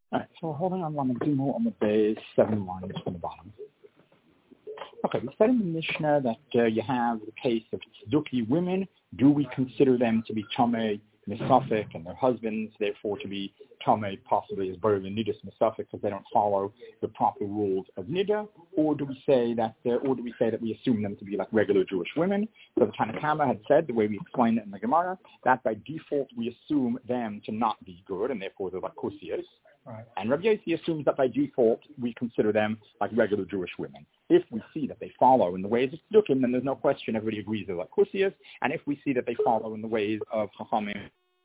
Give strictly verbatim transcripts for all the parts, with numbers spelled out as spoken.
All right, so we're holding on Lamed Gimel on the base, seven lines from the bottom. Okay, we said in the Mishnah that uh, you have the case of Tzduki women. Do we consider them to be Tamei Misafik and their husbands, therefore to be Tamei possibly as better than Nidus Misafik because they don't follow the proper rules of Nida? Or do we say that, uh, or do we say that we assume them to be like regular Jewish women? So the Tanna Kamma had said, the way we explained it in the Gemara, that by default we assume them to not be good, and therefore they're like Kusiyas. Right. And Rabbi Yossi assumes that by default we consider them like regular Jewish women. If we see that they follow in the ways of Tzdukim, then there's no question everybody agrees they're like Kusiyas. And if we see that they follow in the ways of Chachamim,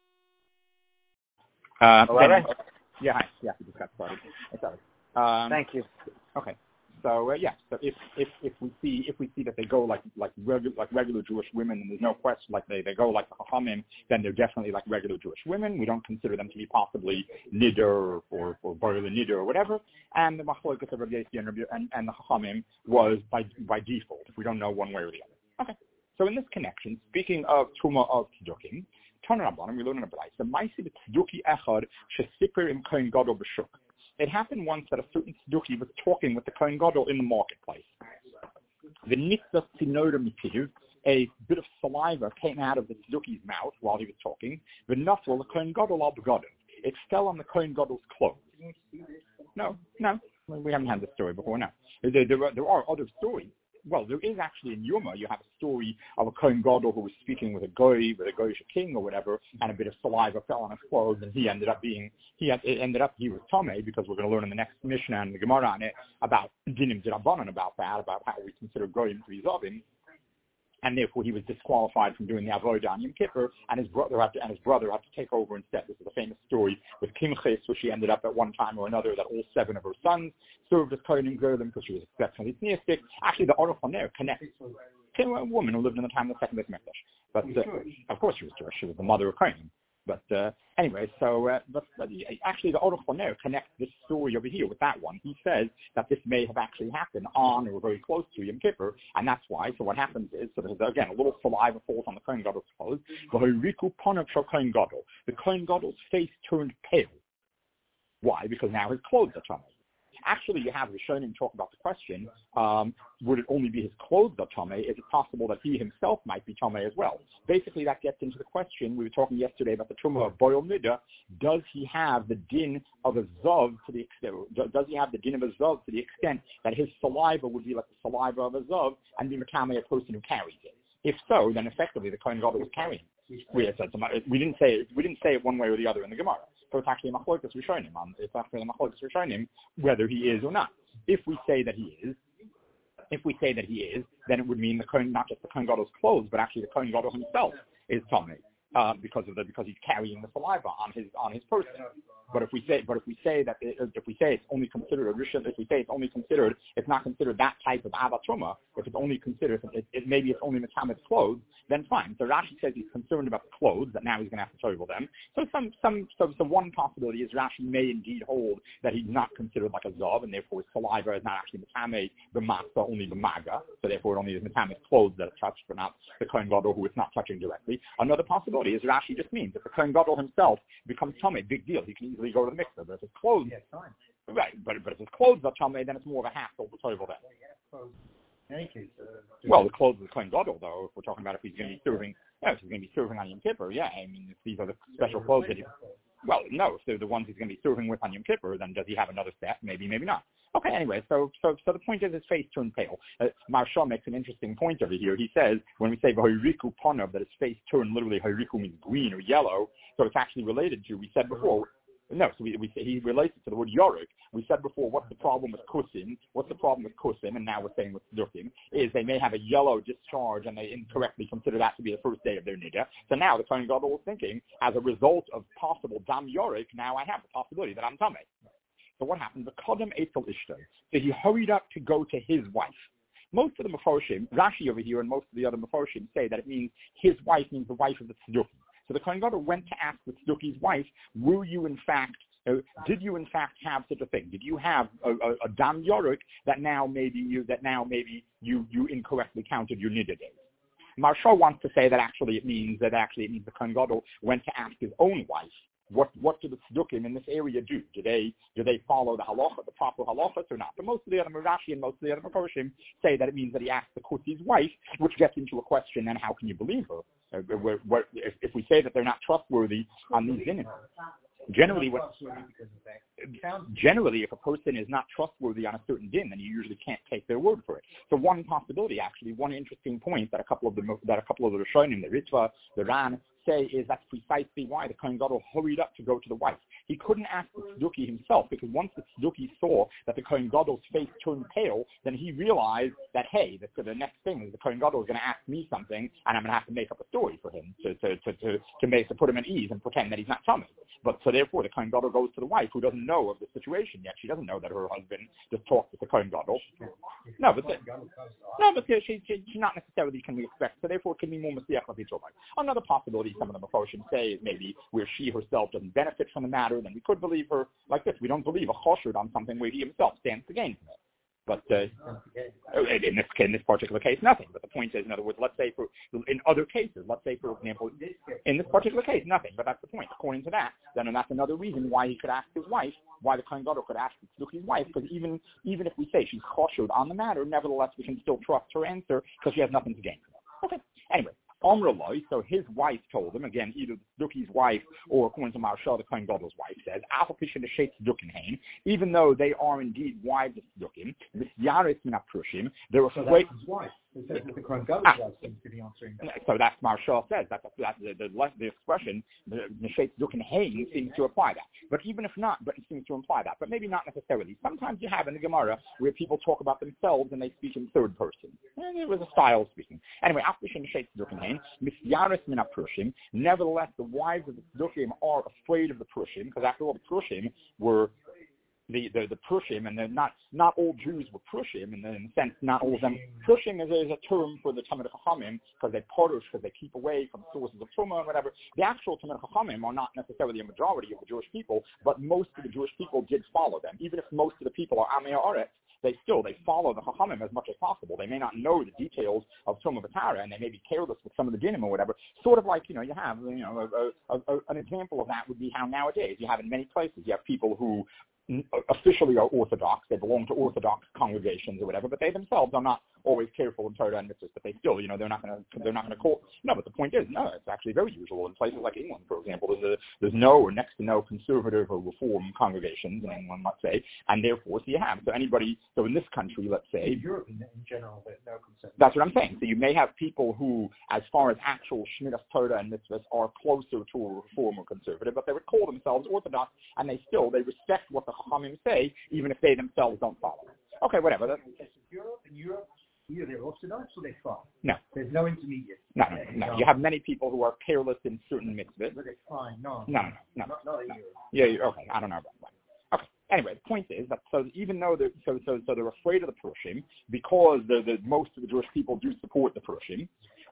uh, Hello, then, right? yeah, hi. yeah, we just got started. Sorry. Um, Thank you. Okay. So uh, yeah, so if, if if we see if we see that they go like like regular like regular Jewish women, and there's no question like they, they go like the Chachamim, then they're definitely like regular Jewish women. We don't consider them to be possibly Nidr or or, or Barla Nidr or whatever. And the Machlokes of Rabbi Yossi and, and, and the Chachamim was by by default. We don't know one way or the other. Okay. So in this connection, speaking of Truma of Tzdukim, Tana Rabbanim, we learn in a Braisa, Ma'aseh b'Tzduki echad shesiper im Kohen Gadol b'shuk. It happened once that a certain Tzduki was talking with the Kohen Gadol in the marketplace. The nitzah tzinoda mipiv, a bit of saliva came out of the Tzduki's mouth while he was talking. The nafel, the Kohen Gadol al b'gadim. It fell on the Kohen Gadol's clothes. No, no, we haven't had this story before, no. There, there, are, there are other stories. Well, there is actually in Yuma, you have a story of a Kohen Gadol who was speaking with a goy, with a goyish king or whatever, and a bit of saliva fell on his clothes, and he ended up being, he had, it ended up, he was Tomei, because we're going to learn in the next Mishnah and the Gemara on it about dinim d'Rabbanan, about that, about how we consider goyim to be zovim, and therefore he was disqualified from doing the avodah on Yom Kippur, and his brother had to, and his brother had to take over instead. This is a famous story with Kimches, where she ended up at one time or another that all seven of her sons served as Kohanim Gedolim because she was exceptionally theistic. Actually, the Aruch LaNer connects to a woman who lived in the time of the second Beit Mikdash. But uh, of course, she was Jewish. She was the mother of Kohanim. But uh, anyway, so uh, but, but actually the Aruch LaNer connects this story over here with that one. He says that this may have actually happened on or very close to Yom Kippur, and that's why. So what happens is, so there's, again, a little saliva falls on the Kohen Gadol's clothes. The Kohen Gadol's face turned pale. Why? Because now his clothes are tummy. Actually, you have Rishonim talk about the question, um, would it only be his clothes that Tomei? Is it possible that he himself might be Tomei as well? Basically, that gets into the question, we were talking yesterday about the Truma of Boil Nida. Does he have the din of a Zav to the extent, does he have the din of a Zav to the extent that his saliva would be like the saliva of a Zav and be Mekamei, a person who carries it? If so, then effectively the Kohen Gadol was carrying it. We, said, we didn't say it, we didn't say it one way or the other in the Gemara. So it's actually a machlokes rishonim. It's actually a machlokes rishonim whether he is or not. If we say that he is, if we say that he is, then it would mean the Kohen, not just the Kohen Gadol's clothes, but actually the Kohen Gadol himself is Tomei, uh, because of the because he's carrying the saliva on his on his person. But if we say, but if we say that, it, if we say it's only considered a rishon, if we say it's only considered, it's not considered that type of avatruma. If it's only considered, it, it, maybe it's only Metamit's clothes, then fine. So Rashi says he's concerned about the clothes, that now he's going to have to toivel them. So some, some, so, so one possibility is Rashi may indeed hold that he's not considered like a zav, and therefore his saliva is not actually Metame the matzah, only the maga. So therefore it only is Metamit's clothes that are touched, but not the Kohen Gadol who it's not touching directly. Another possibility is Rashi just means that the Kohen Gadol himself becomes Tomei, big deal. He can easily go to the mixer, but if his clothes, yeah, fine. Right, but but if his clothes are Tomei, then it's more of a hassle to toivel them. In any case, uh, well, the clothes of the Kohen Gadol, though, if we're talking about if he's going to be serving, yeah, if he's going to be serving on Yom Kippur, yeah, I mean, if these are the special clothes that he, well, no, if they're the ones he's going to be serving with on Yom Kippur, then does he have another set? Maybe, maybe not. Okay, anyway, so so so the point is his face turned pale. Uh, Maharsha makes an interesting point over here. He says, when we say V'hoiriku Panav, that his face turned literally, Hoiriku means green or yellow, so it's actually related to, we said before, No, so we, we he relates it to the word Yoruk. We said before, what's the problem with Kusim? What's the problem with Kusim? And now we're saying with Dukim, is they may have a yellow discharge and they incorrectly consider that to be the first day of their Nida. So now the Kohen Gadol was thinking, as a result of possible Dam Yoruk, now I have the possibility that I'm Tamei. So what happened? The Kodem Eitzel Ishtay. So he hurried up to go to his wife. Most of the Mefarshim, Rashi over here and most of the other Mefarshim say that it means his wife means the wife of the Tzdukim. So the Kohen Gadol went to ask the Tzduki's wife, were you in fact, uh, did you in fact have such a thing? Did you have a, a, a Dam Yoruk that now maybe you, that now maybe you, you incorrectly counted your Nida days? Maharsha wants to say that actually it means that actually it means the Kohen Gadol went to ask his own wife, what what do the tzdukim in this area do? Do they do they follow the halacha, the proper halachas, or not? But most of the other Rashi and most of the other Mefarshim say that it means that he asked the Kuti's wife, which gets into a question: then how can you believe her? Uh, we're, we're, if, if we say that they're not trustworthy on these dinim. Generally, what, generally, if a person is not trustworthy on a certain din, then you usually can't take their word for it. So one possibility, actually, one interesting point that a couple of the that a couple of the Rishonim, the Ritva, the Ran, say is that's precisely why the Kohen Gadol hurried up to go to the wife. He couldn't ask the Tzduki himself, because once the Tzduki saw that the Kohen Gadol's face turned pale, then he realized that, hey, the, the next thing is the Kohen Gadol is going to ask me something, and I'm going to have to make up a story for him to to to to, to, make, to put him at ease and pretend that he's not coming. But so therefore, the Kohen Gadol goes to the wife, who doesn't know of the situation yet. She doesn't know that her husband just talked with the Kohen Gadol. No, but the, no, but the, she, she, she not necessarily can we expect. So therefore, it can be more Masiach Lavitzor. Another possibility, some of the Mefarshim say, is maybe where she herself doesn't benefit from the matter. Then we could believe her like this. We don't believe a choshed on something where he himself stands to gain from it. But uh, in this in this particular case, nothing. But the point is, in other words, let's say for in other cases, let's say for example, in this particular case, nothing. But that's the point. According to that, then and that's another reason why he could ask his wife, why the Kohen Gadol could ask his wife, because even even if we say she's choshed on the matter, nevertheless we can still trust her answer because she has nothing to gain from it. Okay. Anyway. Amrullah, so his wife told him, again, either Tzduki's wife or according to Maharsha, the Kohen Gadol's wife says, even though they are indeed wives of Tzdukim, they're so afraid. That's his wife. It says the Kohen Gadol's ah, wife seems to be answering that. So that's Maharsha says, that's, that's the, the, the expression, the Neshet Tzdukim Hain seems to apply that. But even if not, but it seems to imply that, but maybe not necessarily. Sometimes you have in the Gemara where people talk about themselves and they speak in third person. And it was a style of speaking. Anyway, nevertheless, the wives of the Tzdukim are afraid of the Prushim, because after all, the Prushim were the the, the Prushim, and they're not not all Jews were Prushim, and in a sense, not all of them. Prushim is, is a term for the Talmid Chachamim, because they parush, because they keep away from sources of Truma and whatever. The actual Talmid Chachamim are not necessarily a majority of the Jewish people, but most of the Jewish people did follow them. Even if most of the people are Amei Haaretz, they still, they follow the Chachamim as much as possible. They may not know the details of Truma V'Tara, and they may be careless with some of the dinim or whatever. Sort of like, you know, you have, you know, a, a, a, an example of that would be how nowadays you have in many places, you have people who officially are Orthodox, they belong to Orthodox congregations or whatever, but they themselves are not always careful in Torah and mitzvahs, but they still, you know, they're not going to, they're not going to call. No, but the point is, no, it's actually very usual in places like England, for example. There's, a, there's no or next to no conservative or reform congregations in England, let's say, and therefore, so you have, so anybody, so in this country, let's say. In Europe, in, in general, there's no conservative. That's what I'm saying. So you may have people who, as far as actual Shmiras Torah and mitzvahs, are closer to a reform or conservative, but they would call themselves Orthodox, and they still, they respect what the Chachamim say, even if they themselves don't follow it. Okay, whatever. That's, in Europe, in Europe, either they're Orthodox or they're fine. No. There's no intermediate. No, no, no, no. You have many people who are careless in certain mitzvahs. But they're fine. No. No, no, no. Not, not in no. Europe. Yeah, okay. I don't know about that. Okay. Anyway, the point is that so even though they're so so so they're afraid of the Prushim because the, the most of the Jewish people do support the Prushim.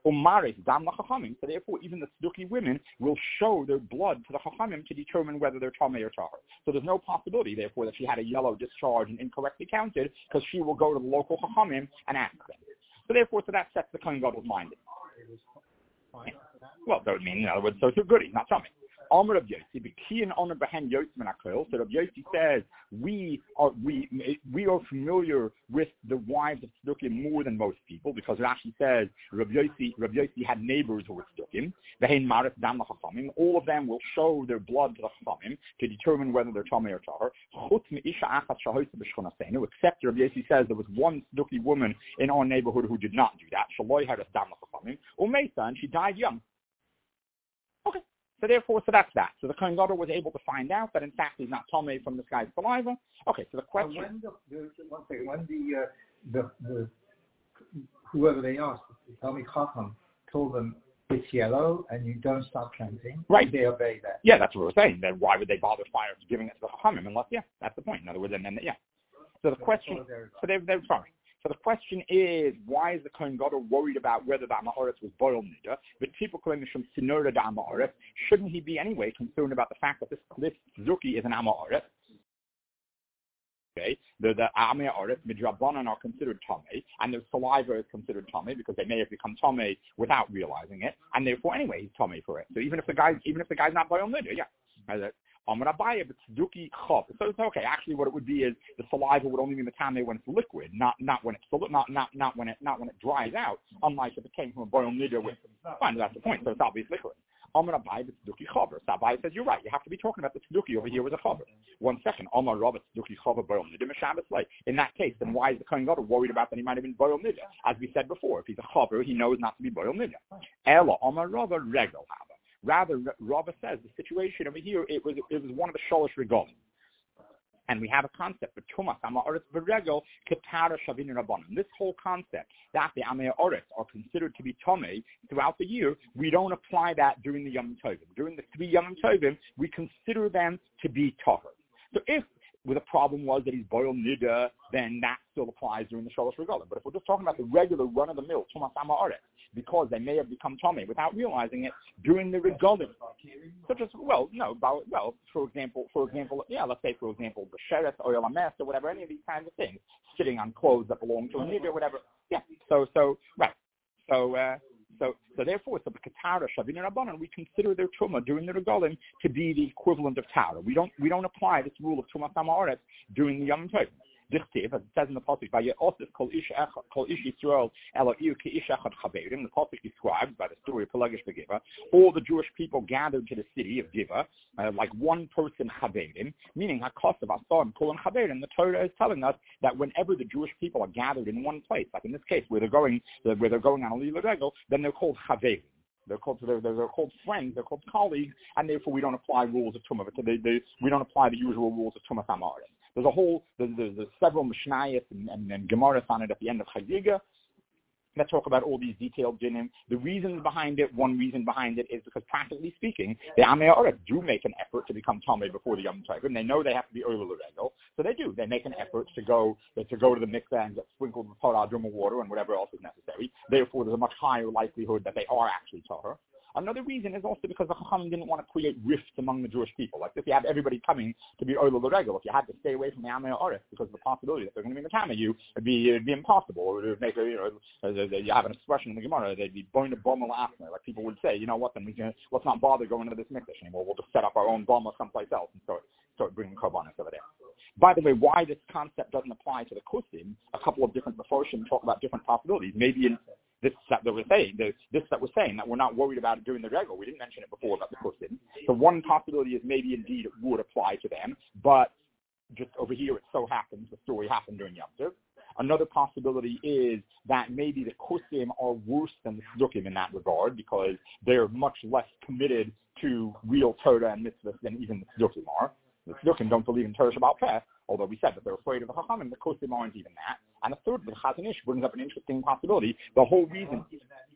So therefore, even the Tzduki women will show their blood to the Chachamim to determine whether they're Tamei or Tahor. So there's no possibility, therefore, that she had a yellow discharge and incorrectly counted, because she will go to the local Chachamim and ask them. So therefore, so that sets the Kohen Gadol's mind. Yeah. Well, that would mean, in other words, so it's a goodie, not Tamei. Amr of Yossi, B'kiyin honor behind Yossi Menachil. So Rav Yossi says we are we we are familiar with the wives of Tzdukim more than most people, because Rashi says Rav Yossi Rav Yossi had neighbors who were Tzdukim. Behind Maris Dam LaChachamim, all of them will show their blood to the Chachamim to determine whether they're Tamei or Tahor. Chutz me'isha achas shahoysa b'shchonasenu, except Rav Yossi says there was one Tzduki woman in our neighborhood who did not do that. Shaloi Haris Dam LaChachamim umeisa, and she died young. Okay. So therefore, so that's that. So the Kohen Gadol was able to find out that in fact he's not Tamei from this guy's saliva. Okay, so the question. When the, the, one second, when the, uh, the, the whoever they asked, the Talmid Chacham told them it's yellow and you don't start counting, right? They obey that. Yeah, that's what we're saying. Then why would they bother fire giving it to the Chachamim unless, yeah, that's the point. In other words, and then yeah. So the so question. So they're they're sorry. So the question is, why is the Kohen Gadol worried about whether the Amaharetz was boil nida? But typically, Mishum Sinura da Amaharetz, shouldn't he be anyway concerned about the fact that this Klif Zuki is an Amaharetz? Okay, the the Amei Haaretz midrabanan are considered Tamei, and their saliva is considered Tamei because they may have become Tamei without realizing it, and therefore anyway he's Tamei for it. So even if the guy even if the guy's not boil nida, yeah. Amar Abaye, but Tzduki Chav. So it's okay. Actually, what it would be is the saliva would only be Matame when it's liquid, not not when it's not not not when it not when it dries out. Unlike if it came from a boil nidder with fine, that's the point. So it's obviously liquid. Amar Abaye, but Tzduki Chaver. So Abaye says you're right. You have to be talking about the Tzduki over here with a Chaver. One second. Amar Rav Tzduki Chaver boil nidder Meshabbos lay. In that case, then why is the Kohen Gadol worried about that he might have been boil nidder? As we said before, if he's a Chaver, he knows not to be boil nidder. Ella Amar Rav Regel Hava. Rather, Rava says the situation over here, it was it was one of the sholosh regalim. And we have a concept, but Tumas Amaretz V'Regel Ketara Shavin Rabbanim. This whole concept that the Amei Oretz are considered to be Tomei throughout the year, we don't apply that during the Yom Tovim. During the three Yom Tovim, we consider them to be Tahor. So if where the problem was that he's boiled nida, then that still applies during the sholosh regalim. But if we're just talking about the regular run-of-the-mill Tumas Amaretz, because they may have become Tomei without realizing it during the regalim. Such as, well, no, about, well, for example, for example, yeah, let's say, for example, the sheret, oil ames, or whatever, any of these kinds of things, sitting on clothes that belong to a nigger, whatever. Yeah, so, so, right. So, uh, so, so therefore, so the Ketara, Shavin and Rabbanan, we consider their Truma during the regalim to be the equivalent of Tara. We don't, we don't apply this rule of Tumas Amaretz during the Yom Tov. Dichtiv, as it says in the pasuk, by Yosef kol ish kol ish Yisrael Eloiu ki ish echad chaverim. The pasuk describes by the story of Pelagish Begiva, all the Jewish people gathered to the city of Giva, uh, like one person chaverim, meaning hakosav asarim kol and chaverim. The Torah is telling us that whenever the Jewish people are gathered in one place, like in this case where they're going, where they're going on a lila regel, then they're called chaverim. They're called they're, they're called friends. They're called colleagues, and therefore we don't apply rules of Tumah. They, they, we don't apply the usual rules of Tumas Amaretz. There's a whole, there's, there's, there's several Mishnayos and, and, and Gemaras on it at the end of Chagiga that talk about all these detailed dinim. The reasons behind it, one reason behind it is because practically speaking, the Amei Oretz do make an effort to become Tomei before the Yom Tov, and they know they have to be Oil Regel, so they do. They make an effort to go to go to the mikveh and get sprinkled with Torah, Drum of water, and whatever else is necessary. Therefore, there's a much higher likelihood that they are actually Tahor. Another reason is also because the Chachamim didn't want to create rifts among the Jewish people. Like if you have everybody coming to be Oil Regel, if you had to stay away from the Amei Oretz because of the possibility that they're going to be Matame you, it'd be it'd be impossible. Or it would make a, you know, you have an expression in the Gemara, they'd be boin to bomel after. Like people would say, you know what, then we can let's not bother going into this mikdash anymore. We'll just set up our own bomber someplace else and start start bringing korbanos over there. By the way, why this concept doesn't apply to the Kusim, a couple of different Meforshim talk about different possibilities. Maybe in this that we're saying, the, this that we're saying that we're not worried about it during the regal. We didn't mention it before about the Kusim. So one possibility is maybe indeed it would apply to them, but just over here it so happens the story happened during Yom Tov. Another possibility is that maybe the Kusim are worse than the Tzdukim in that regard because they're much less committed to real Torah and mitzvahs than even the Tzdukim are. The Tzdukim don't believe in Torah Shabbat Peh, although we said that they're afraid of the Chachamim. The Kusim aren't even that. And a third, the Chazon Ish brings up an interesting possibility. The whole reason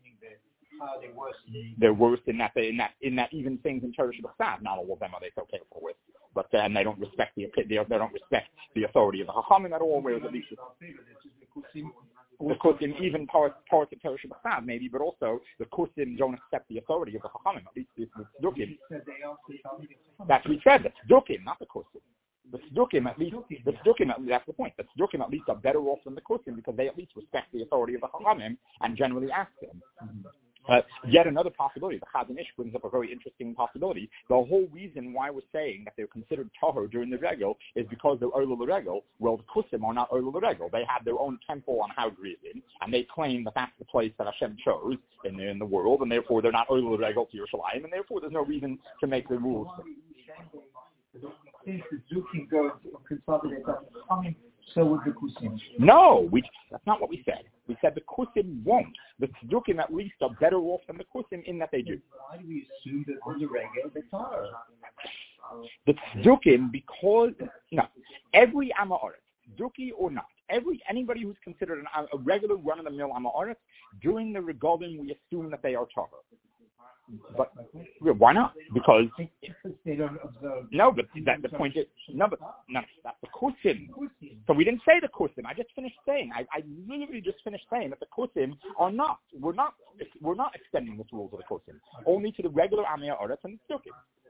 they're worse in that they, in that in that even things in Torah Shabbat, not all of them are they so careful with, but then they don't respect the they don't respect the authority of the Chachamim at all. Whereas at least the Kusim, even parts parts of Torah Shabbat maybe, but also the Kusim don't accept the authority of the Chachamim. At least the Tzdukim. That's what we said. The Tzdukim, not the Kusim. The Tzdukim at least, the Tzdukim, that's the point. The Tzdukim at least are better off than the Kusim because they at least respect the authority of the Chachamim and generally ask them. Uh, yet another possibility, the Chazon Ish brings up a very interesting possibility. The whole reason why we're saying that they're considered Tahor during the Regel is because they're Oil Regel. Well, the Kusim are not Oil Regel. They have their own temple on Har Gerizim, and they claim that that's the place that Hashem chose in the, in the world, and therefore they're not Oil Regel to Yerushalayim, and therefore there's no reason to make the rules. Since the Tzdukim go to consolidate that, so would the Kusim. No, we, that's not what we said. We said the Kusim won't. The Tzdukim at least are better off than the Kusim in that they do. Why do we assume that on the regular they are? The Tzdukim, because, no, every Amaretz, Tzduki or not, every anybody who's considered an, a regular run-of-the-mill Amaretz, during the Regalim we assume that they are Tahor. But why not? Because they don't observe. No, but that, the point is no, but no, that's the Kusim. So we didn't say the Kusim. I just finished saying. I, I literally just finished saying that the Kusim are not. We're not. We're not extending the rules of the Kusim only to the regular Amei Oretz and the Tzdukim.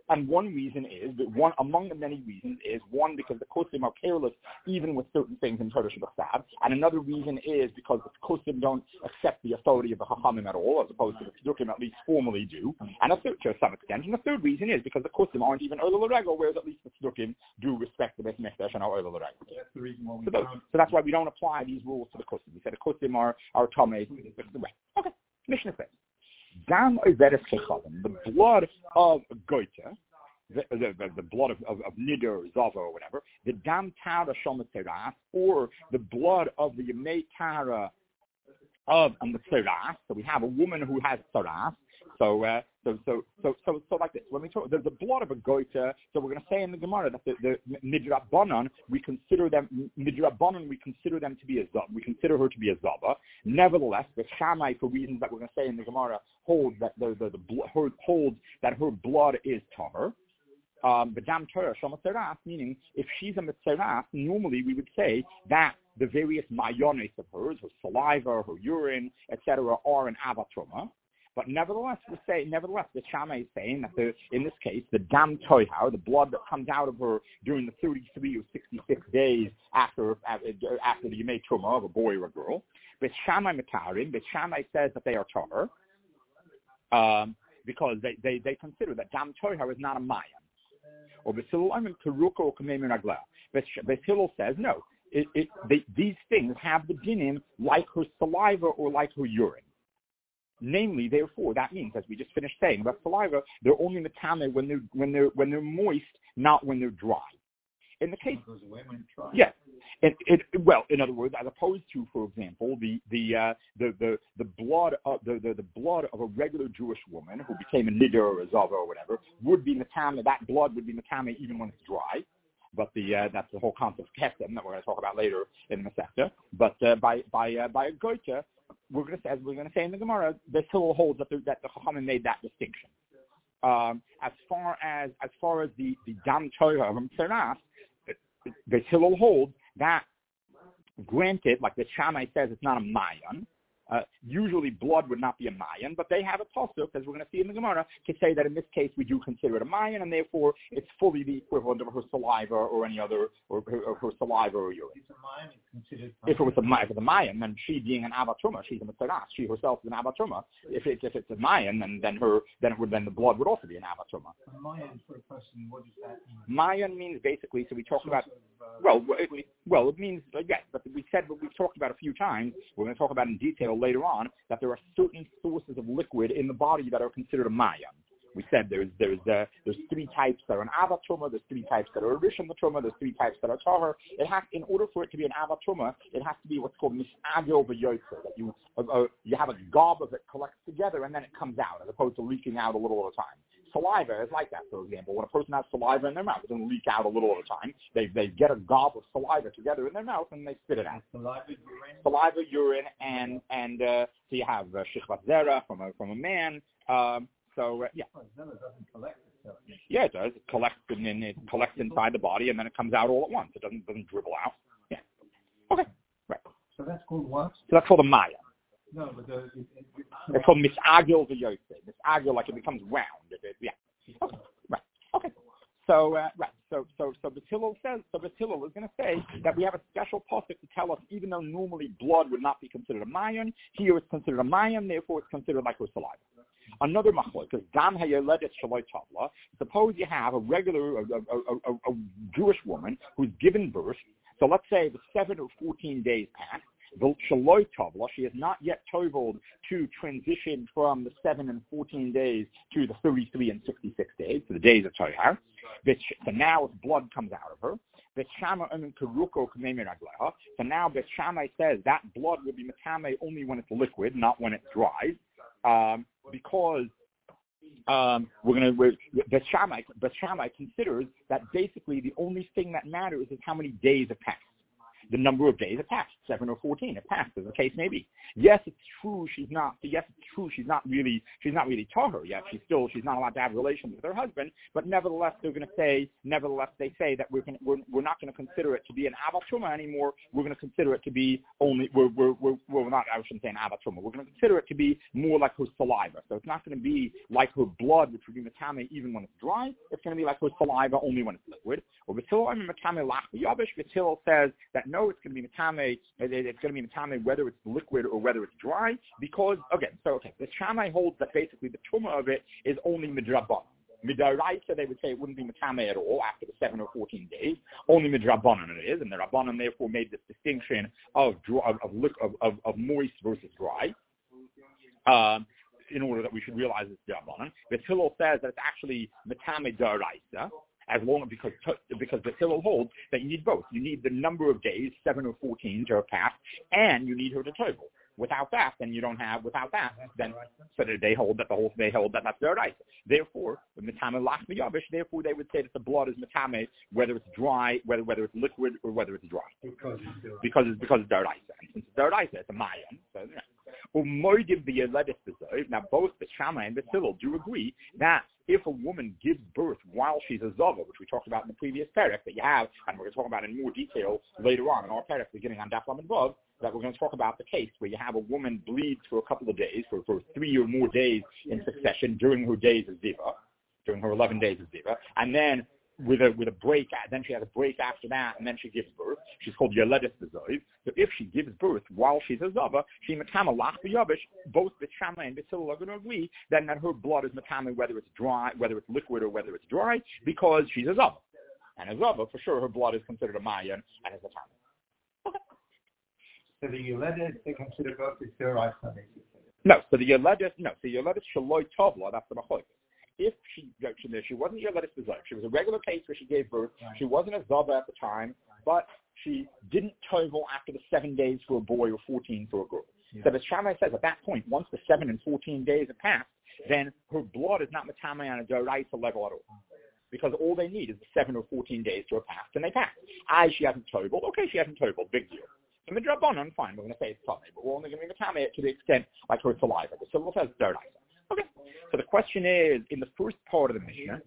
And one reason is, that one among the many reasons is, one, because the Kosim are careless even with certain things in Torah Shabbat, and another reason is because the Kosim don't accept the authority of the Chachamim at all, as opposed to the Tzdukim at least formally do, and a third, to some extent. And the third reason is because the Kosim aren't even Oil L'Regel, whereas at least the Tzdukim do respect the Beit Mikdash and are Oil L'Regel. That's the reason why we so, those, so that's why we don't apply these rules to the Kosim. We said the Kosim are, are Tomei. Okay, Mishnah says, Dam Oiveres Kechavim, the blood of Goita, the, the, the, the blood of, of, of Nidor, Zava, or whatever, the Dam Tara Shomet Teras, or the blood of the Yemei Tara of um, the Teras. So we have a woman who has Teras. So, uh, so, so, so, so, so, like this. When we talk, there's the blood of a goita. So we're going to say in the Gemara that the, the midrabanan, we consider them midrabanan. We consider them to be a zav. We consider her to be a zava. Nevertheless, the Shammai, for reasons that we're going to say in the Gemara, holds that the the, the her, holds that her blood is tahor. Um, but dam Torah shama teras, meaning if she's a mitzeras, normally we would say that the various mayones of hers, her saliva, her urine, et cetera, are an avatroma. But nevertheless, we say, nevertheless, the Shammai is saying that the, in this case, the dam toihar, the blood that comes out of her during the thirty-three or sixty-six days after after the Yemei Truma of a boy or a girl, but Shammai matarim, but Shammai says that they are tahor, um, because they, they, they consider that dam toihar is not a mayan. Or Basil Amin Karuka or Kamemi Ragla. But Hillel says no. It, it, they, these things have the dinim like her saliva or like her urine. Namely, therefore, that means, as we just finished saying about saliva, they're only metame when they're when they're when they're moist, not when they're dry. In the case, yes, it, it, well, in other words, as opposed to, for example, the the uh, the, the the blood of the, the, the blood of a regular Jewish woman who became a nidor or a zava or whatever would be metame. That blood would be metame even when it's dry. But the uh, that's the whole concept of kesem that we're going to talk about later in the Masechta. But uh, by by uh, by a goita, we're going to say, as we're going to say in the Gemara, the Hillel holds that the, that the Chachamim made that distinction. Um, as far as as far as the the dam toiha from Tzeras, the Hillel holds that, granted, like the Shammai says, it's not a mayan. Uh, usually blood would not be a mayan, but they have a pasuk, as we're going to see in the Gemara, to say that in this case we do consider it a mayan, and therefore it's fully the equivalent of her saliva or any other, or her, or her saliva or urine. It's a mayan, it's considered if it was a mayan, if it's a mayan, then she being an avatruma, she's a mitzaras. She herself is an avatruma. If it's if it's a mayan, then then her then it would then the blood would also be an avatruma. A mayan for a person, what does that mean? Mayan means basically, so we talked Sort about. of, uh, Well, it, well, it means uh, yes, but we said what we've talked about a few times. We're going to talk about in detail later on that there are certain sources of liquid in the body that are considered a mayan. We said there's there's uh, there's three types that are an avatruma, there's three types that are a rishon truma, there's three types that are tahor. It has, in order for it to be an avatruma, it has to be what's called misagil v'yotzer, that you uh, uh, you have a gob of it collects together and then it comes out, as opposed to leaking out a little at a time. Saliva is like that, for example. When a person has saliva in their mouth, it doesn't leak out a little at a time. They they get a gob of saliva together in their mouth and they spit it out. Saliva, urine, saliva, urine, and and uh, so you have uh, shichvat zera from a from a man. Um, so uh, yeah, oh, zera doesn't collect itself. Yeah, it does. It collects and then it collects inside the body and then it comes out all at once. It doesn't doesn't dribble out. Yeah. Okay. Right. So that's called what? So that's called a maya. No, but the, it, it, it, it's called misagil v'yotze. Misagil, like it becomes round. It, it, yeah. Okay. Right. Okay. So uh, right. So so so Batilil says. So Batilil is going to say that we have a special pasuk to tell us, even though normally blood would not be considered a mayan, here it's considered a mayan. Therefore, it's considered like her saliva. Another machlok is dam hayeledet shaloi tavla. Suppose you have a regular, a, a, a, a Jewish woman who's given birth. So let's say the seven or fourteen days passed. The shaloi tavla, she has not yet toveled to transition from the seven and fourteen days to the thirty-three and sixty-six days, to the days of toihar. So now its blood comes out of her. So now Beth Shammai says that blood will be metame only when it's liquid, not when it dries. Um, because um, we're going to, Beth Shammai, Beth Shammai considers that basically the only thing that matters is how many days have passed. the number of days have passed, seven or fourteen have passed, as the case may be. Yes, it's true she's not. Yes, it's true she's not really. She's not really tahor yet. She's still. She's not allowed to have relations with her husband. But nevertheless, they're going to say. Nevertheless, they say that we're going. We're, we're not going to consider it to be an aval truma anymore. We're going to consider it to be only. We're we're we're, we're not. I shouldn't say an aval truma. We're going to consider it to be more like her saliva. So it's not going to be like her blood, which would be matame even when it's dry. It's going to be like her saliva only when it's liquid. Or B'Hillel matame lach v'yabish. B'Hillel says that no, it's going to be matame. It's going to be matame whether it's liquid or whether it's dry. Because again, so okay, the Shammai holds that basically the tumah of it is only midrabban. Midaraisa, they would say it wouldn't be matame at all after the seven or fourteen days. Only midrabbanan it is, and the rabbanan therefore made this distinction of of of, of, of, of moist versus dry. Um, in order that we should realize it's rabbanan. B'Hillel says that it's actually matame daraisa. As long as because because the Hillel holds that you need both. You need the number of days, seven or fourteen, to have passed, and you need her to tovel. Without that, then you don't have. Without that, then so they hold that the whole they hold that that's their right. Therefore, the matame lach v'yabish. Therefore, they would say that the blood is matame, whether it's dry, whether whether it's liquid or whether it's dry. Because it's because it's because it's deraisa. And since it's deraisa, it's a mayan. So, yeah. Now, both the Shammai and the Hillel do agree that if a woman gives birth while she's a zava, which we talked about in the previous parak that you have, and we're going to talk about in more detail later on in our parak beginning on Daf Lamed Vav, that we're going to talk about the case where you have a woman bleed for a couple of days, for, for three or more days in succession during her days of ziva, during her eleven days of ziva, and then with a with a break, then she has a break after that, and then she gives birth. She's called Yeledes B'Zoiv. So if she gives birth while she's a Zava, she matama lach v'yabish. Both the Shammai and the Hillel are going to agree then that her blood is matama whether it's dry, whether it's liquid or whether it's dry, because she's a Zava. And a Zava, for sure, her blood is considered a Mayan and is matama. Okay. So the Yeledes, they consider both the Sirah. No, so the Yeledes, no, so Yeledes Shaloi Tovla, that's the Machoikas. If she, she she wasn't Yeledes B'Zoiv, she was a regular case where she gave birth. Right. She wasn't a Zava at the time, but she didn't tovel after the seven days for a boy or fourteen for a girl. Yeah. So the Shammai says at that point, once the seven and fourteen days have passed, then her blood is not matame on a deraisa level at all. Because all they need is the seven or fourteen days to have passed, and they pass. As she hasn't toveled, okay, she hasn't toveled, big deal. So midrabbanan, fine, we're going to say it's tame, but we're only going to be matame to the extent like her saliva. So we'll say deraisa. Okay. So the question is, in the first part of the Mishnah,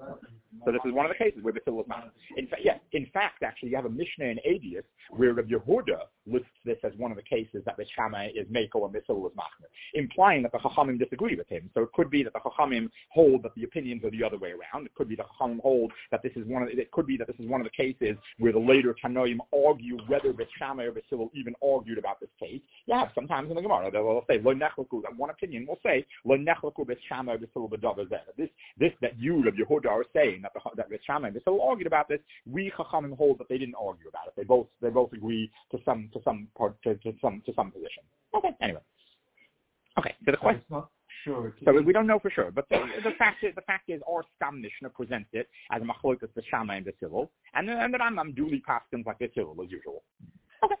so this is one of the cases where B'Hillel is not. In fact, yes, in fact, actually, you have a Mishnah in Adius where Rabbi Yehuda lists this as one of the cases that the Shammai is Meiko and B'Hillel is Machmer, implying that the Chachamim disagree with him. So it could be that the Chachamim hold that the opinions are the other way around. It could be the Chachamim hold that this is one of the, it could be that this is one of the cases where the later Tanoim argue whether the Shammai or B'Hillel even argued about this case. Yeah, sometimes in the Gemara they'll say Lo Nechlaku. That one opinion will say Lo Nechlaku B'Shammai B'Hillel B'Davar Zeh. This this that you Rabbi Yehuda are saying that the that the Shammai and B'Hillel argued about this. We Chachamim hold that they didn't argue about it. They both they both agree to some to some part to, to some to some position. Okay. Anyway. Okay. So the question. Not sure. So we don't know for sure, but the, the fact is the fact is our Stam Mishnah presents it as a machlokas the Shammai and B'Hillel, and and then I'm, I'm duly paskins like B'Hillel as usual. Okay.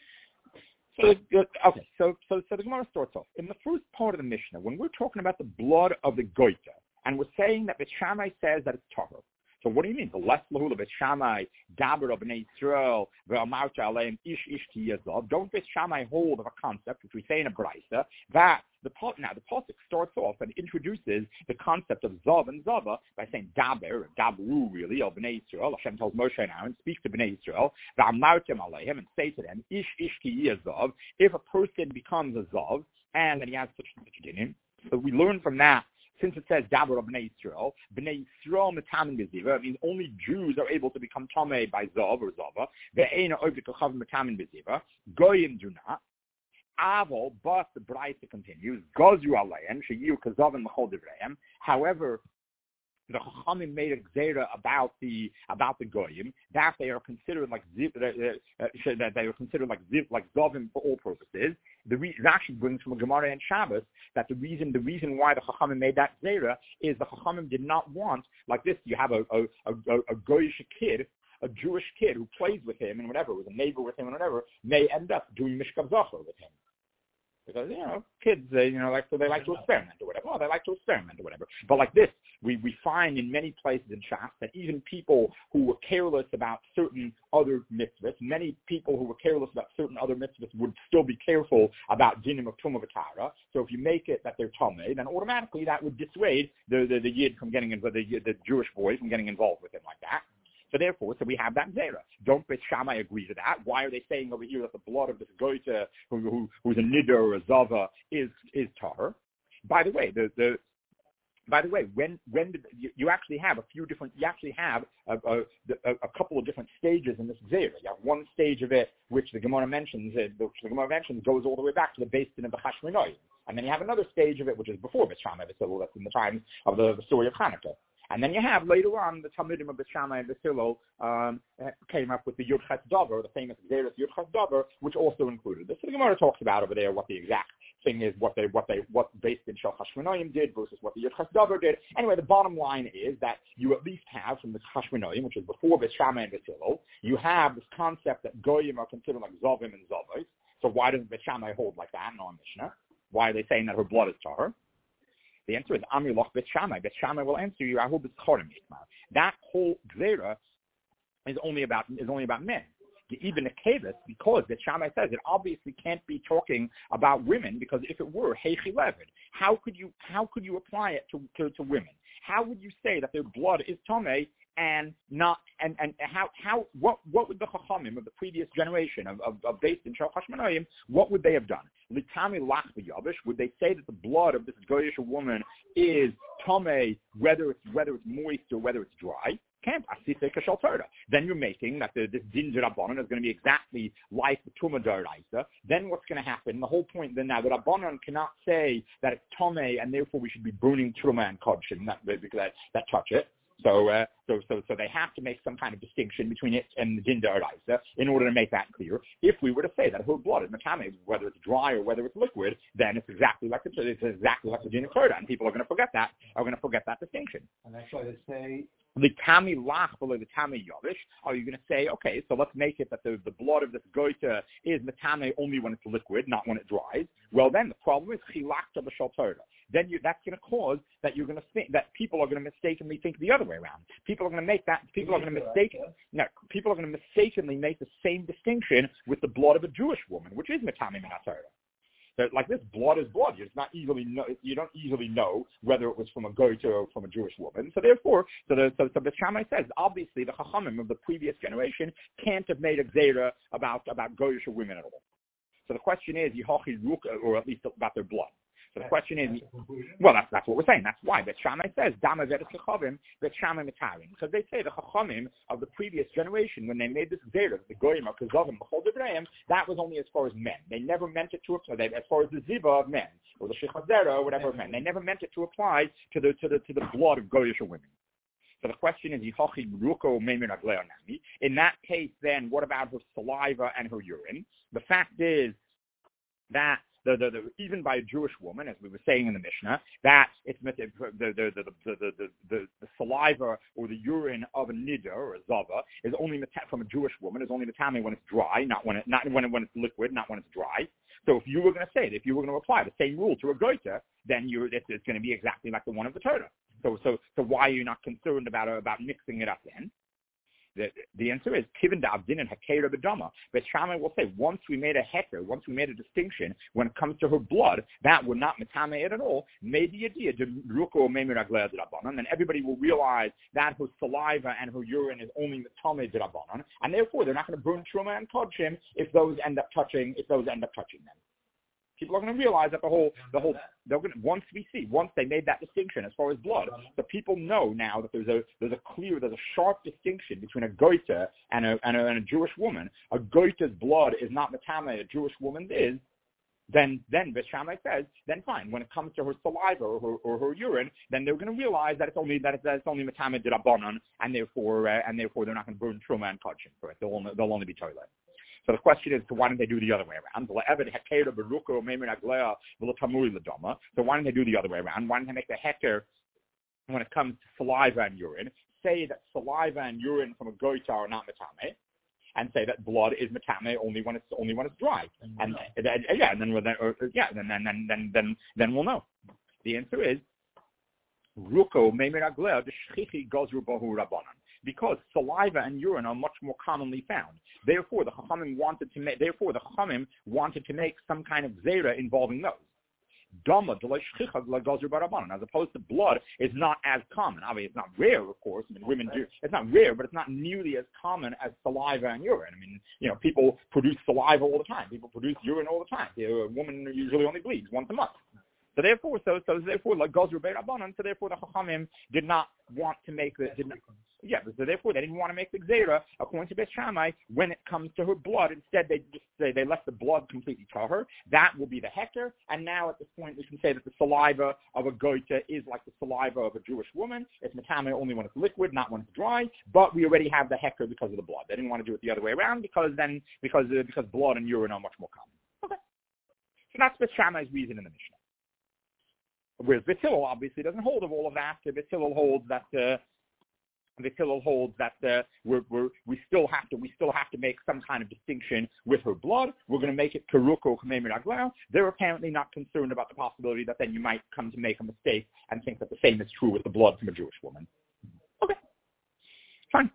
So okay. So so so the Gemara starts off in the first part of the Mishnah when we're talking about the blood of the goita, and we're saying that the Shammai says that it's tahor. So what do you mean? The less lahula bet Shammai daber of Bnei Yisrael ve'amarta aleim ish ish ki yazov. Don't bet Shammai hold of a concept which we say in a brayta that the now the pasuk starts off and introduces the concept of zav and zava by saying daber dabru really of Bnei Yisrael. Hashem tells Moshe now and speak to Bnei Yisrael ve'amartem aleim and say to them ish ish ki yazov. If a person becomes a zav and then he has such such a din, so we learn from that. Since it says Dabar of Bnei Yisrael, Bnei Yisrael metamin beziva, it means only Jews are able to become tamei by zav or zava. Ve'ena oivdik kachav metamin beziva. Goyim do not. Avol, but the Braita continues. Gozu alayim sheyu kazavim mechol divreim. However, the Chachamim made a gzera about the about the goyim that they are considered like ziv, uh, uh, that they are considered like ziv, like zavim for all purposes. The re- Rashi brings from a Gemara and Shabbos that the reason the reason why the Chachamim made that gzera is the Chachamim did not want like this. You have a a a, a goyish kid, a Jewish kid who plays with him and whatever, was a neighbor with him and whatever, may end up doing mishkav zachor with him. Because, you know, kids, they, you know, like, so they like to experiment or whatever. Oh, they like to experiment or whatever. But like this, we, we find in many places in Shas that even people who were careless about certain other mitzvahs, many people who were careless about certain other mitzvahs would still be careful about dinim of tumah v'tara. So if you make it that they're tamei, then automatically that would dissuade the, the, the yid from getting involved, the, the Jewish boy from getting involved with him like that. So therefore, so we have that zera. Don't Beit Shammai agree to that? Why are they saying over here that the blood of this goita, who, who, who's a nidar or a zava, is is tahor? By the way, the the by the way, when when did, you, you actually have a few different, you actually have a, a, a, a couple of different stages in this zera. You have one stage of it which the Gemara mentions, which the Gemara mentions goes all the way back to the Beis Din of the Chashmonaim, and then you have another stage of it which is before Beit Shammai, that's in the times of the, the story of Hanukkah. And then you have later on the Talmudim of Beit Shammai and Beit Hillel um, came up with the Yud Ches Davar, the famous Xeris Yud Ches Davar, which also included this. So the Gemara talks about over there what the exact thing is, what they what they what Beis Din Shel Chashmonaim did versus what the Yud Ches Davar did. Anyway, the bottom line is that you at least have from the Chashmonaim, which is before Beit Shammai and Beit Hillel, you have this concept that Goyim are considered like Zavim and Zavos. So why doesn't Beit Shammai hold like that in our Mishnah? Why are they saying that her blood is tahor? The answer is Amri Loch Beit Shammai. Beit Shammai will answer you. I hope it's Chorim Yitmar. That whole Gzera is only about is only about men. Even a Kavis, because Beit Shammai says it obviously can't be talking about women, because if it were Heichi Levid, how could you how could you apply it to, to, to women? How would you say that their blood is Tomei and not and, and how how what what would the Chachamim of the previous generation of of, of Beis Din Shel Chashmonaim, what would they have done? Litami lach b'yavish, would they say that the blood of this goyish woman is Tomei, whether it's whether it's moist or whether it's dry? Can't. Then you're making that the, this din d'Rabbanan is going to be exactly like the Tumah d'Oraisa. Then what's going to happen? The whole point then now, the Rabbanan cannot say that it's Tomei and therefore we should be burning Truma and Kodshim that, that, that touch it. So, uh, so, so, so they have to make some kind of distinction between it and the din d'Oraisa in order to make that clear. If we were to say that her blood is matame, whether it's dry or whether it's liquid, then it's exactly like the it's exactly like the din of Korda, and people are going to forget that. Are going to forget that distinction. And that's why they say the tami lach below the tami yavish. Are you going to say, okay, so let's make it that the, the blood of this goita is matame only when it's liquid, not when it dries? Well, then the problem is chilakta b'shal Torah. Then you, that's going to cause that you're going to think that people are going to mistakenly think the other way around. People are going to make that. People are going to mistake. No, people are going to mistakenly make the same distinction with the blood of a Jewish woman, which is matame min Torah. So, like this, blood is blood. It's not easily know, you don't easily know whether it was from a goy or from a Jewish woman. So therefore, so the so, so the Shammai says obviously the Chachamim of the previous generation can't have made a gzera about about goyish women at all. So the question is, yihachi ruka, or at least about their blood. So the question is, well, that's that's what we're saying. That's why. But Shammai says, Dama Vedas Chachavim, but Shammai Matarim. Because they say the Chachamim of the previous generation, when they made this Gzera, the Goyim or Kazavim, B'chol Devrayim, that was only as far as men. They never meant it to apply, as far as the Ziva of men, or the Shechazera, or whatever of men. They never meant it to apply to the to the to the blood of Goyish women. So the question is, Yihachi Ruko Meimin Agleonami. In that case, then, what about her saliva and her urine? The fact is that The, the, the, even by a Jewish woman, as we were saying in the Mishnah, that it's the the the the the, the, the, the saliva or the urine of a nidar or a zava is only from a Jewish woman is only matame when it's dry, not when it not when it, when it's liquid, not when it's dry. So if you were going to say that, if you were going to apply the same rule to a goita, then you it's, it's going to be exactly like the one of the Torah. So so so why are you not concerned about about mixing it up then? The, the answer is, Kivin Da'avdin and Hakera B'dama. But Shammai will say, once we made a heter, once we made a distinction, when it comes to her blood, that would not metame it at all. Maybe idea, then everybody will realize that her saliva and her urine is only metame d'Rabbanan, and therefore they're not going to burn Truma and Kodshim if those end up touching, if those end up touching them. People are going to realize that the whole, the whole, they're going to, once we see, once they made that distinction as far as blood, the people know now that there's a, there's a clear, there's a sharp distinction between a goita and a, and a, and a Jewish woman. A goita's blood is not matame, a Jewish woman's is. Then, then Beit Shammai says, then fine. When it comes to her saliva or her, or her urine, then they're going to realize that it's only that it's, that it's only matame d'Rabbanan, and therefore, uh, and therefore they're not going to burn Truma and Kodshim for it. They'll only, they'll only be toilet. So the question is, so why didn't they do the other way around? So why didn't they do the other way around? Why didn't they make the heter when it comes to saliva and urine? Say that saliva and urine from a goita are not metame, and say that blood is metame only when it's only when it's dry. And, and, and yeah, and then then or, yeah, then then then then then then we'll know. The answer is ruko meimeragleh d'shchichi gozru bahu rabbanan. Because saliva and urine are much more commonly found. Therefore, the Chachamim wanted to make. Therefore, the Chachamim wanted to make some kind of zera involving those. Dama as opposed to blood is not as common. I mean, it's not rare, of course. I mean, women do. It's not rare, but it's not nearly as common as saliva and urine. I mean, you know, people produce saliva all the time. People produce urine all the time. A woman usually only bleeds once a month. So therefore, so so therefore, like Gozru Be'Rabbanan, so therefore the Chachamim did not want to make the, did not, yeah, so therefore they didn't want to make the Gzeira according to Beth Shammai when it comes to her blood. Instead, they just say they left the blood completely to her. That will be the hector, and now at this point we can say that the saliva of a goita is like the saliva of a Jewish woman. It's metame only when it's liquid, not when it's dry. But we already have the hector because of the blood. They didn't want to do it the other way around because then because uh, because blood and urine are much more common. Okay, so that's Beth Shammai's reason in the Mishnah. Whereas Beit Hillel obviously doesn't hold of all of that. Beit Hillel holds that uh, Beit Hillel holds that uh, we're, we're, we still have to we still have to make some kind of distinction with her blood. We're going to make it keruko k'mei miraglau. They're apparently not concerned about the possibility that then you might come to make a mistake and think that the same is true with the blood from a Jewish woman. Okay, fine.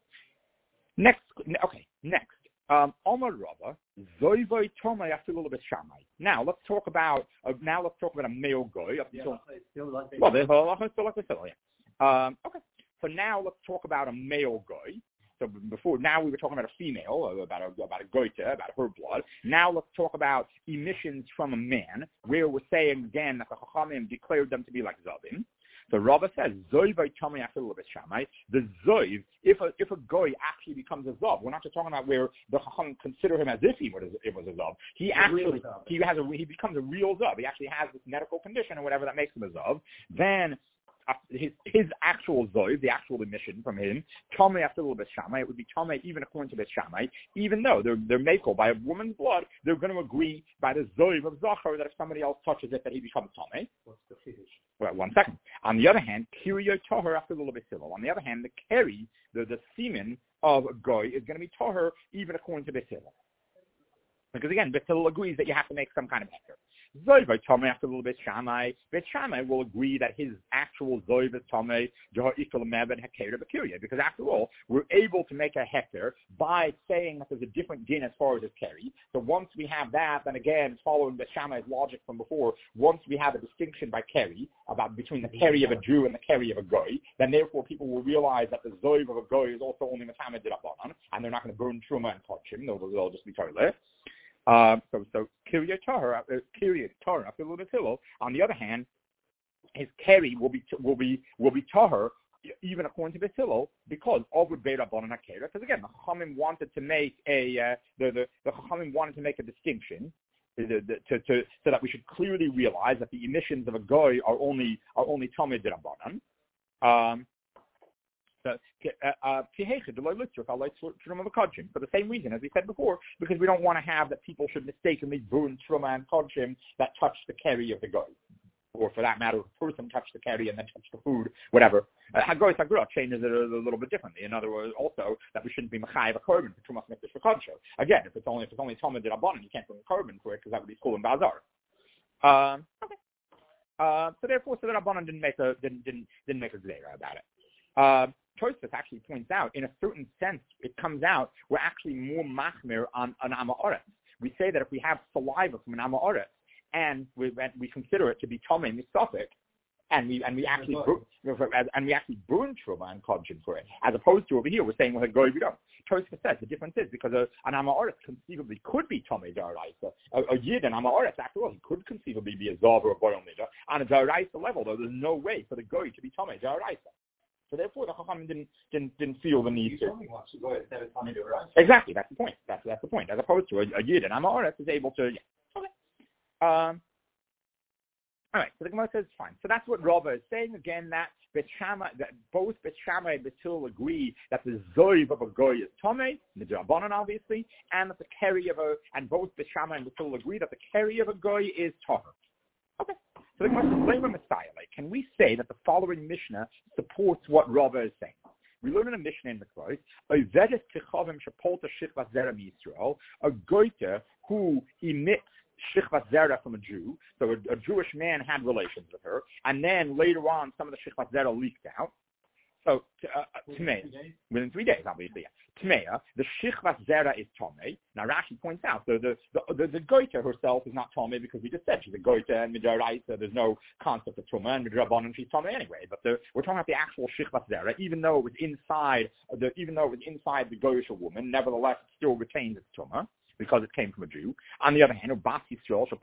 Next, okay, next. Um, Omar Rava, Zoivoi Tomei Afilul Beit Shammai. Now let's talk about uh, now let's talk about a male goy. Yeah, so, well, there's a still like a still, yeah. Um, okay, so now let's talk about a male goy. So before now we were talking about a female, about a about a goita, about her blood. Now let's talk about emissions from a man, where we're saying again that the Chachamim declared them to be like Zavim. So Rava says, Zoiv Tomei Afilul Beit Shammai. The Zoiv, if a if a goy actually becomes a Zav, we're not just talking about where the Chacham consider him as if he was it was a Zav. He actually he has a he becomes a real Zav. He actually has this medical condition or whatever that makes him a Zav. Then uh, his his actual Zoiv, the actual emission from him, Tomei Afilul Beit Shammai, it would be Tomei even according to Beit Shammai, even though they're they're makel by a woman's blood, they're going to agree by the Zoiv of Zachar that if somebody else touches it that he becomes Tomei. What's the finish? Well, one second. On the other hand, Kirio Toher after a little bit civil. On the other hand, the keri, the, the semen of a goy is going to be Toher even according to Beit Hillel. Because again, Beit Hillel agrees that you have to make some kind of hector. Zoiv Tomei after a little bit Shammai. Beit Shammai will agree that his actual Zoiv is Tomei, Johar Ikal Meb and Hekera Bekiria. Because after all, we're able to make a hector by saying that there's a different din as far as his keri. So once we have that, then again, following Beit Shammai's logic from before, once we have a distinction by keri about between the keri of a Jew and the keri of a goy, then therefore people will realize that the Zoiv of a goy is also only Metamed D'Rabbanan, and they're not going to burn Truma and touch him. They'll, they'll just be toilet. Um, so, so Kiryat Torah, uh, Kiryat Torah, on the other hand, his keri will be will be will be Tahar even according to Beit Hillel because of Beit Rabbanan HaKera. Because again, the Chachamim wanted to make a uh, the the the Chachamim wanted to make a distinction. The, the, to, to, so that we should clearly realize that the emissions of a goy are only are only Tamid Rabbanan. Um, For the same reason, as we said before, because we don't want to have that people should mistakenly burn truma and kodshim that touch the keri of the goy. Or for that matter, if a person touched the keri and then touched the food, whatever. Hagoy uh, Sagrot changes it a, a little bit differently. In other words, also, that we shouldn't be machayev a korban for trumas mikdash for kodsho. Again, if it's only if it's only Talmud D'Rabbanan, you can't bring a korban for it because that would be school and bazar. Um, okay. Uh, so therefore, so the Rabbanan didn't make a didn't didn't didn't make a gzeira about it. Uh, Tosfos actually points out, in a certain sense, it comes out, we're actually more machmir on an Amaretz. We say that if we have saliva from an Amaretz, and we we consider it to be Tomei Misafik, and we and we actually burn, and we actually burn truma and kodshim for it, as opposed to over here we're saying well goy we don't. Tosfos says the difference is because a, an Amaretz conceivably could be Tomei D'Oraisa. A, a Yid and Amaretz, after all, he could conceivably be a Zav or a Boyal Nida. On a D'Oraisa level, though, there's no way for the goy to be Tomei D'Oraisa. So therefore, the Chachamim didn't didn't didn't feel the need to. Exactly, that's the point. That's that's the point. As opposed to a, a Yid and Amaretz is able to. Yeah. Okay. Um. All right. So the Gemara says fine. So that's what Rava is saying again. That Beit Shammai, that both Beit Shammai and Beit Hillel agree that the Zoiv of a goy is Tomei, the D'Rabbanan obviously, and that the keri of a and both Beit Shammai and Beit Hillel agree that the keri of a goy is Tahor. Okay. So the question is, Messiah, like, can we say that the following Mishnah supports what Rava is saying? We learn in a Mishnah in the Klai, Ovedes Tichavim Shepolta Shichvas Zera Yisrael, a goiter who emits Shichvas Zera from a Jew, so a, a Jewish man had relations with her, and then later on some of the Shichvas Zera leaked out. So, uh, Tmeya, within three days, obviously, yeah. Tmeya, the Shichvas Zera is Tomei. Now, Rashi points out, so the, the, the, the Goita herself is not Tomei because we just said she's a Goita and Midaraisa, there's no concept of Tumah, and Midrabanan, she's Tomei anyway. But the, we're talking about the actual Shichvas Zera, even though it was inside the, even though it was inside the Goyish woman, nevertheless, it still retains its Tumah, because it came from a Jew. On the other hand, but if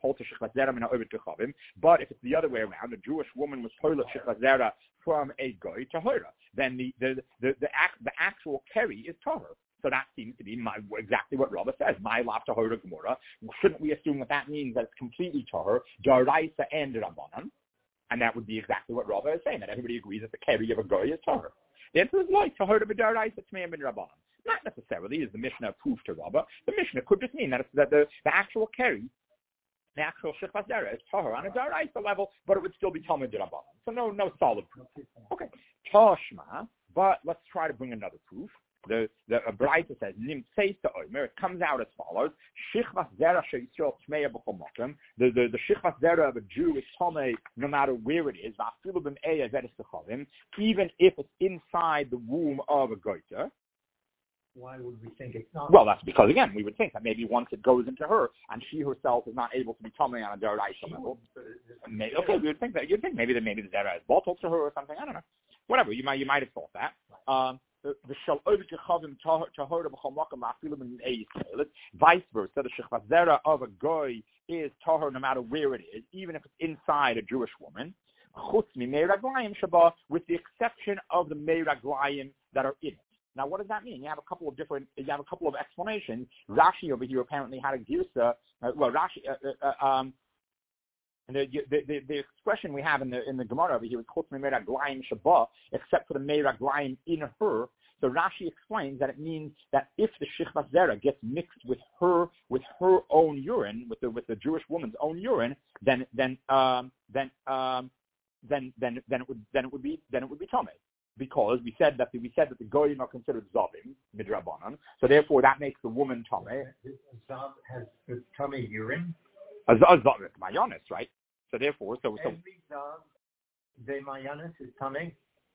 it's the other way around, a Jewish woman was toilet Shichvas Zera from a Goy to Hora, then the the the the, act, the actual Keri is Tahor. So that seems to be my, exactly what Rava says. My lav Tahora Gemara. Shouldn't we assume that that means that it's completely Tahor, Daraisa and Rabbanan? And that would be exactly what Rava is saying, that everybody agrees that the Keri of a Goy is Tahor. The answer is like Tahora b'Daraisa Tmeim ben Rabbanan. Not necessarily is the Mishnah proof to Rabbah. The Mishnah could just mean that it's that the, the actual Keri, the actual Shichvas Zera is Tahor on a Daraisa level, but it would still be Talmud Rabbanan. So no no solid proof. Okay. Tashma, but let's try to bring another proof. The the Braita says Nim Tseis to Omer. It comes out as follows: Shichvas Zera sheYisrael Tmeya b'chol makom. The the the Shichvas Zera of a Jew is Tomei no matter where it is. Va'afilu b'me'eh vedes techavim, even if it's inside the womb of a goiter. Why would we think it's not? Well, that's because, again, we would think that maybe once it goes into her and she herself is not able to be tummy on a Daraisa level. Maybe, okay, we would think that. You'd think maybe that maybe the Zera is bottled to her or something. I don't know. Whatever. You might you might have thought that. Um, the shal vice versa. The Shichvas Zera of a goy is tahor no matter where it is, even if it's inside a Jewish woman. With the exception of the meiraglayim that are in it. Now, what does that mean? You have a couple of different, you have a couple of explanations. Rashi over here apparently had a girsa. Uh, well, Rashi, uh, uh, um, the, the, the the expression we have in the in the Gemara over here is chutz meiraglayim shaba, except for the meiraglayim in her. So Rashi explains that it means that if the Shichvas Zera gets mixed with her with her own urine, with the with the Jewish woman's own urine, then then um, then um, then then then it would then it would be then it would be tamei. Because we said that the, we said that the goyim are considered zavim midrabanan, so therefore that makes the woman tamei. Zav has tamei urine. A zav mayonis, right? So therefore, so so every zav de mayonis is tamei.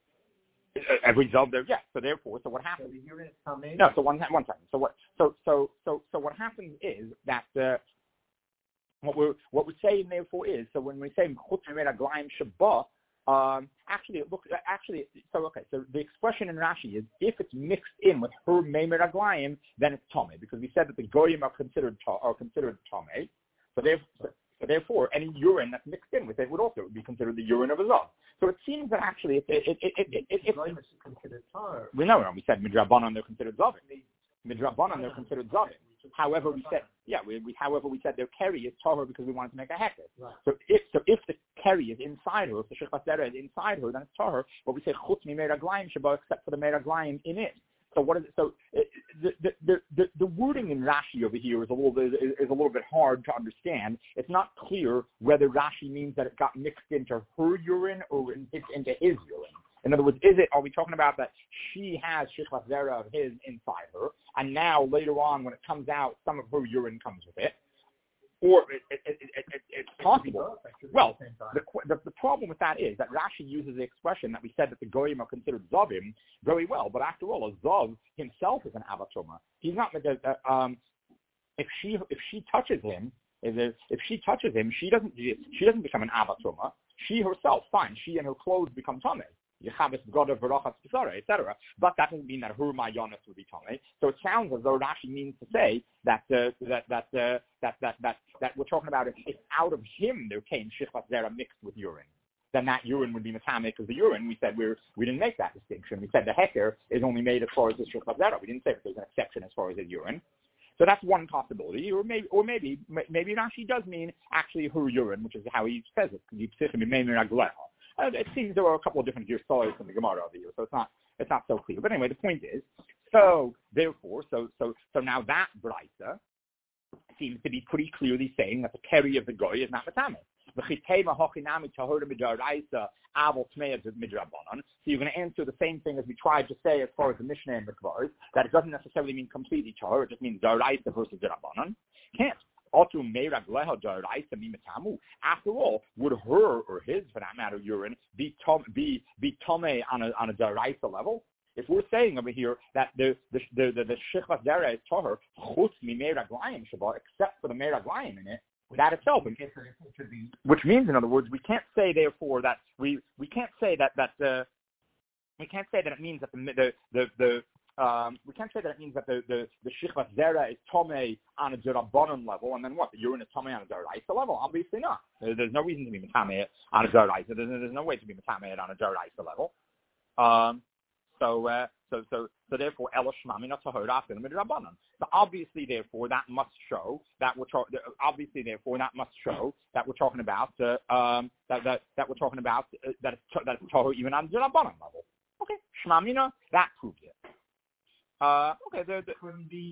Every zav there, yeah. So therefore, so what happens? So the urine is tamei. No, so one one second. So what? So so so so what happens is that uh, what we're what we're saying therefore is so when we say chutz meiraglayim shaba. Um, actually, it looks actually. So okay. So the expression in Rashi is if it's mixed in with her meimer aglayim, then it's tamei, because we said that the goyim are considered are considered tamei. So therefore, so therefore, any urine that's mixed in with it would also be considered the urine of a zav. So it seems that actually it it it it it, it, it, it is considered tar. We know, we said midrabanan they're considered zavim. Midrabanan they're considered zavim. However, we said, yeah, we, we, however, we said their keri is tahor because we wanted to make a heker. Right. So if so if the keri is inside her, if the Shichvas Zera is inside her, then it's tahor. But we say chutz mi meiraglayim shaba, except for the meiraglayim in it. So what is it? So it, the, the the the wording in Rashi over here is a little bit is, is a little bit hard to understand. It's not clear whether Rashi means that it got mixed into her urine or it's into his urine. In other words, is it, are we talking about that she has Shichvas Zera of his inside her, and now later on when it comes out, some of her urine comes with it? Or it, it, it, it, it, it's possible. Well, the, the the problem with that is that Rashi uses the expression that we said that the goyim are considered zavim very well, but after all, a zav himself is an avatoma. He's not, uh, um, if she if she touches him, if, if she touches him, she doesn't she doesn't become an avatoma. She herself, fine, she and her clothes become tamei. et cetera. But that doesn't mean that her mayonis would be tamei. So it sounds as though Rashi means to say that uh, that that, uh, that that that that we're talking about if, if out of him there came Shichvas Zera mixed with urine, then that urine would be matame because the urine we said we we didn't make that distinction. We said the heker is only made as far as the Shichvas Zera. We didn't say that there's an exception as far as his urine. So that's one possibility, or maybe, or maybe, maybe Rashi does mean actually her urine, which is how he says it. Uh, it seems there are a couple of different girsayos in the Gemara over here, so it's not it's not so clear. But anyway, the point is, so therefore, so so so now that Braisa seems to be pretty clearly saying that the keri of the goy is not matame. So you're going to answer the same thing as we tried to say as far as the Mishnah and Mikvahs, that it doesn't necessarily mean completely tahor, it just means Daraisa versus Dirabanan. Can't. After all, would her or his, for that matter, urine be tom, be be tome on a on a Daraisa level? If we're saying over here that the the the the, the Shechvas Zera is tahor chutz mi meiraglayim shaba, except for the meiraglayim in it, that itself, which means, in other words, we can't say therefore that we we can't say that that the we can't say that it means that the the the, the Um, we can't say that it means that the the, the Shechvas Zera is Tomei on a Durabanan level, and then what? The urine is Tomei on a Daraisa level? Obviously not. There, there's no reason to be Metamei on a Daraisa. There's, there's no way to be Metamei on a Daraisa level. Um, so, uh, so, so, so therefore, Ela Shmamina Tahor Afin Midrabanan. So obviously, therefore, that must show that we're talking. Obviously, therefore, that must show that we're talking about uh, um, that, that that we're talking about uh, that it's that it's Tahor even on Durabanan level. Okay, Shmamina, that proves it. Uh, okay, the, the,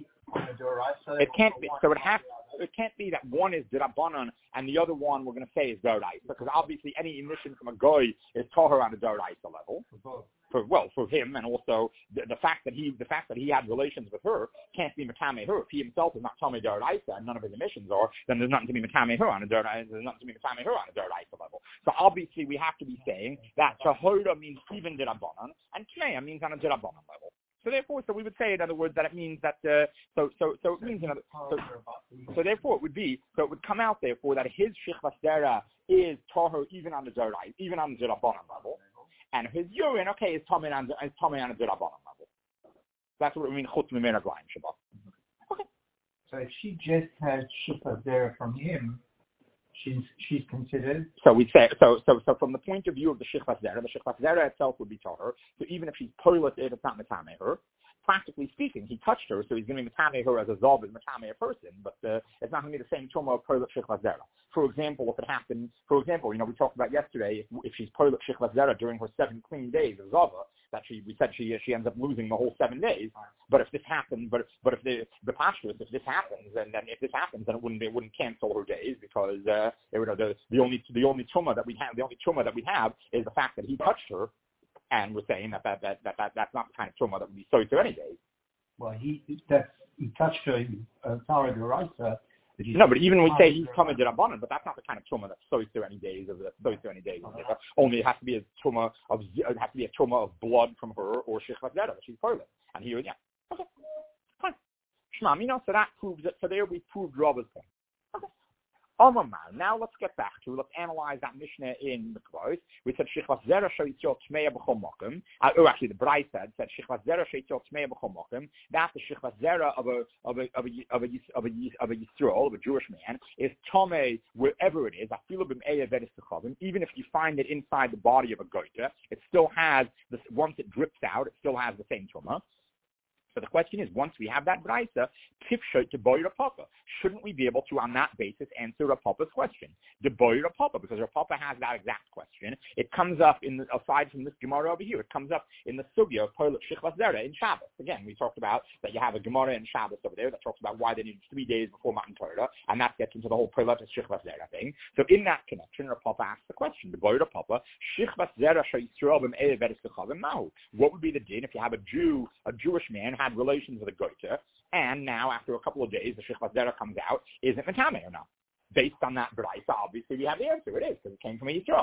it can't be. So it has. It can't be that one is Dirabanan and the other one we're going to say is Doraisa, because obviously any emission from a goy is Tahor on a Doraisa level. For well, for him, and also the, the fact that he the fact that he had relations with her can't be Matame her. If he himself is not Tomei Doraisa and none of his emissions are, then there's nothing to be Matame her on a Doraisa. There's nothing to be Matame her on a Doraisa level. So obviously we have to be saying that Tahora means even Dirabanan and Tmeya means on a Dirabanan level. So therefore, so we would say, in other words, that it means that, uh, so, so, so it means, in other, so, so therefore it would be, so it would come out, therefore, that his Shechvas Zera is Tahor even on the Dorai, even on the Dirabanan level, and his urine, okay, is Tomei on, is Tomei on the Dirabanan level. That's what it means, Chutz Mimena Glayim Shabbat. Okay. So if she just has Shechvas Zera from him, She's she's considered. So we say so so so from the point of view of the Shechvas Zera, the Shechvas Zera itself would be tahor. So even if she's toilet, if it's not Matame her, practically speaking, he touched her, so he's going to be Matame her as a Zov, as Matame a person, but uh, it's not going to be the same Tuma of toilet Shechvas Zera. For example, if it happens, for example, you know, we talked about yesterday, if, if she's toilet Shechvas Zera during her seven clean days of Zava, that she, we said she she ends up losing the whole seven days. But if this happens, but but if the the postulate, if this happens, and then if this happens, then it wouldn't it wouldn't cancel her days, because uh, it would, the the only the only Tuma that we have the only Tuma that we have is the fact that he touched her, and we're saying that that that that, that that's not the kind of Tuma that would be so to any days. Well, he that's he touched her. Uh, Tara Deraisa. No, but even we say he's coming to Rabbanan, but that's not the kind of tumah that's so to any days of the so to any days. Of the, only it has to be a tumah of it has to be a tumah of blood from her or shechvat zera that she's toilet. And here, yeah, okay, fine. Shmam, you know, so that proves it. So there we proved Rabba's point. Okay. Omamar. Now let's get back to let's analyze that Mishnah in the Mikvahs. We said shechvat zera sheitzot tmeya b'chol mokum. Oh, actually, the Brai said said shechvat zera sheitzot tmeya b'chol mokum. That's the shechvat zera of a of a of a of a of a of a Yisrael, of a Jewish man, is tomei wherever it is. Afilu b'meya venis techavim. Even if you find it inside the body of a goita, it still has this. Once it drips out, it still has the same tumah. So the question is, once we have that brisa, tifshot to boy Papa, shouldn't we be able to, on that basis, answer Papa's question? The boy Papa, because Papa has that exact question. It comes up in the, aside from this Gemara over here, it comes up in the sugya of Poilet Shechvas Zera in Shabbos. Again, we talked about that you have a Gemara in Shabbos over there that talks about why they need three days before Matan Torah, and that gets into the whole Poilet Shechvas Zera thing. So in that connection, Papa asks the question: the boy Papa, Shechvas Zera Shayisrael b'me'eh veris techavim mahu. What would be the din if you have a Jew, a Jewish man, had relations with a goiter, and now after a couple of days the shechvat zera comes out? Is it matame or not? Based on that brisa, obviously we have the answer. It is, because it came from a Yisrael.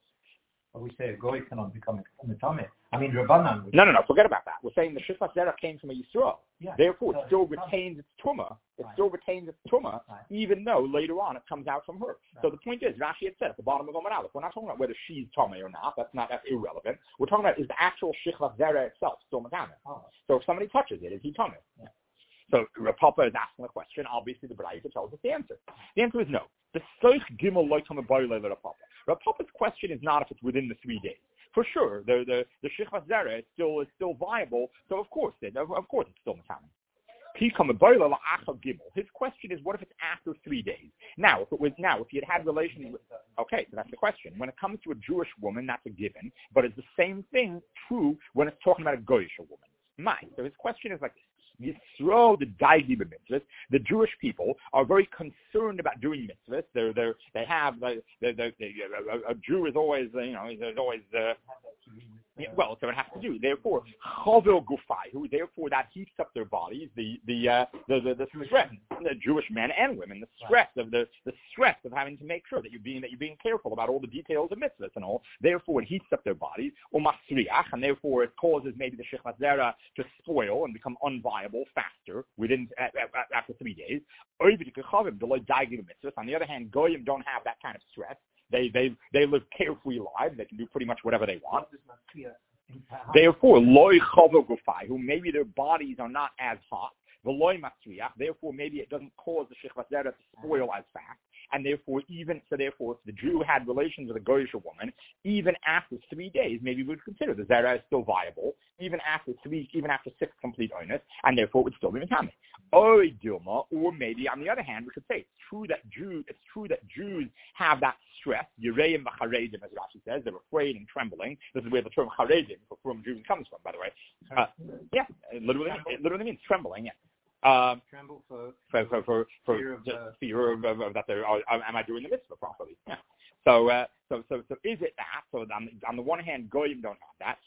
Well, we say a goy cannot become a matame. I mean, Rabbanan. No, no, no. Forget about that. We're saying the shechvat zera came from a Yisrael. Yeah. Therefore, it still retains its tumah. It right. still retains its tumah, right. even though later on it comes out from her. Right. So the point is, Rashi had said at the bottom of Omer Aleph, we're not talking about whether she's tomei or not. That's not that's irrelevant. We're talking about is the actual shechvat zera itself still matame. Oh. So if somebody touches it, is he tomei? Yeah. So Papa is asking the question. Obviously, the B'rayta tells us the answer. The answer is no. The Soich Gimel Loy Tomei Boy Le Papa. Papa's question is not if it's within the three days. For sure, the the the shechvat zera is still is still viable. So of course, it, of, of course, it's still matame. His question is, what if it's after three days? Now, if it was now, if he had had relations with, okay, so that's the question. When it comes to a Jewish woman, that's a given, but is the same thing true when it's talking about a Goyish woman? My, so his question is like this. Yisrael, the daigi b'mitzvahs. The Jewish people are very concerned about doing mitzvahs. They're, they're, they have, they're, they're, they're, a, a Jew is always, you know, there's always, uh, yeah, well, so it has to do. Therefore, chavel gufai, who therefore that heats up their bodies, the the uh, the, the the stress, the Jewish men and women, the stress of the the stress of having to make sure that you're being that you're being careful about all the details of mitzvahs and all. Therefore, it heats up their bodies, umasriach, and therefore it causes maybe the shechvat zera to spoil and become unviable faster within uh, uh, after three days. On the other hand, goyim don't have that kind of stress. They they they live carefree lives. They can do pretty much whatever they want. Therefore, loy chavo gufai, who maybe their bodies are not as hot. The loy matriach. Therefore, maybe it doesn't cause the shechvat zera to spoil as fast. And therefore, even so, therefore, if the Jew had relations with a goyish woman, even after three days, maybe we would consider the zera is still viable. Even after three, even after six complete oinus, and therefore it would still be mekame. Or Dilma, or maybe on the other hand, we could say it's true that Jews, it's true that Jews have that stress. Yereim v'charedim, as Rashi says, they're afraid and trembling. This is where the term charedim from Jews comes from, by the way. Uh, yeah, it literally, it literally means trembling. Yeah. Um, Tremble for for for for, for fear of, just uh, fear of, of, of that they're uh, am I doing the mitzvah properly? Yeah. So uh, so so so is it that? So on, on the one hand, goyim don't have that.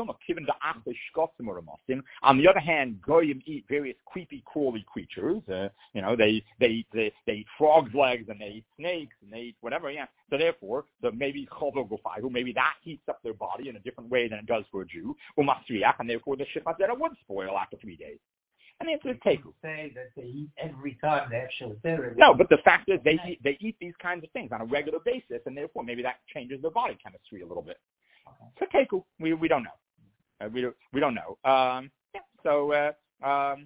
On the other hand, goyim eat various creepy, crawly creatures. Uh, you know, they they eat they, they eat frogs' legs and they eat snakes and they eat whatever. Yeah. So therefore, the maybe chovel gufai, who maybe that heats up their body in a different way than it does for a Jew, umasriach, and therefore the shechvat zera would spoil after three days. And the answer is teku. Say that they eat every time they have shechvat. No, but the fact is they eat, they eat these kinds of things on a regular basis, and therefore maybe that changes their body chemistry a little bit. Okay. So teku, we we don't know. Uh, we don't we don't know. Um, yeah. So uh, um,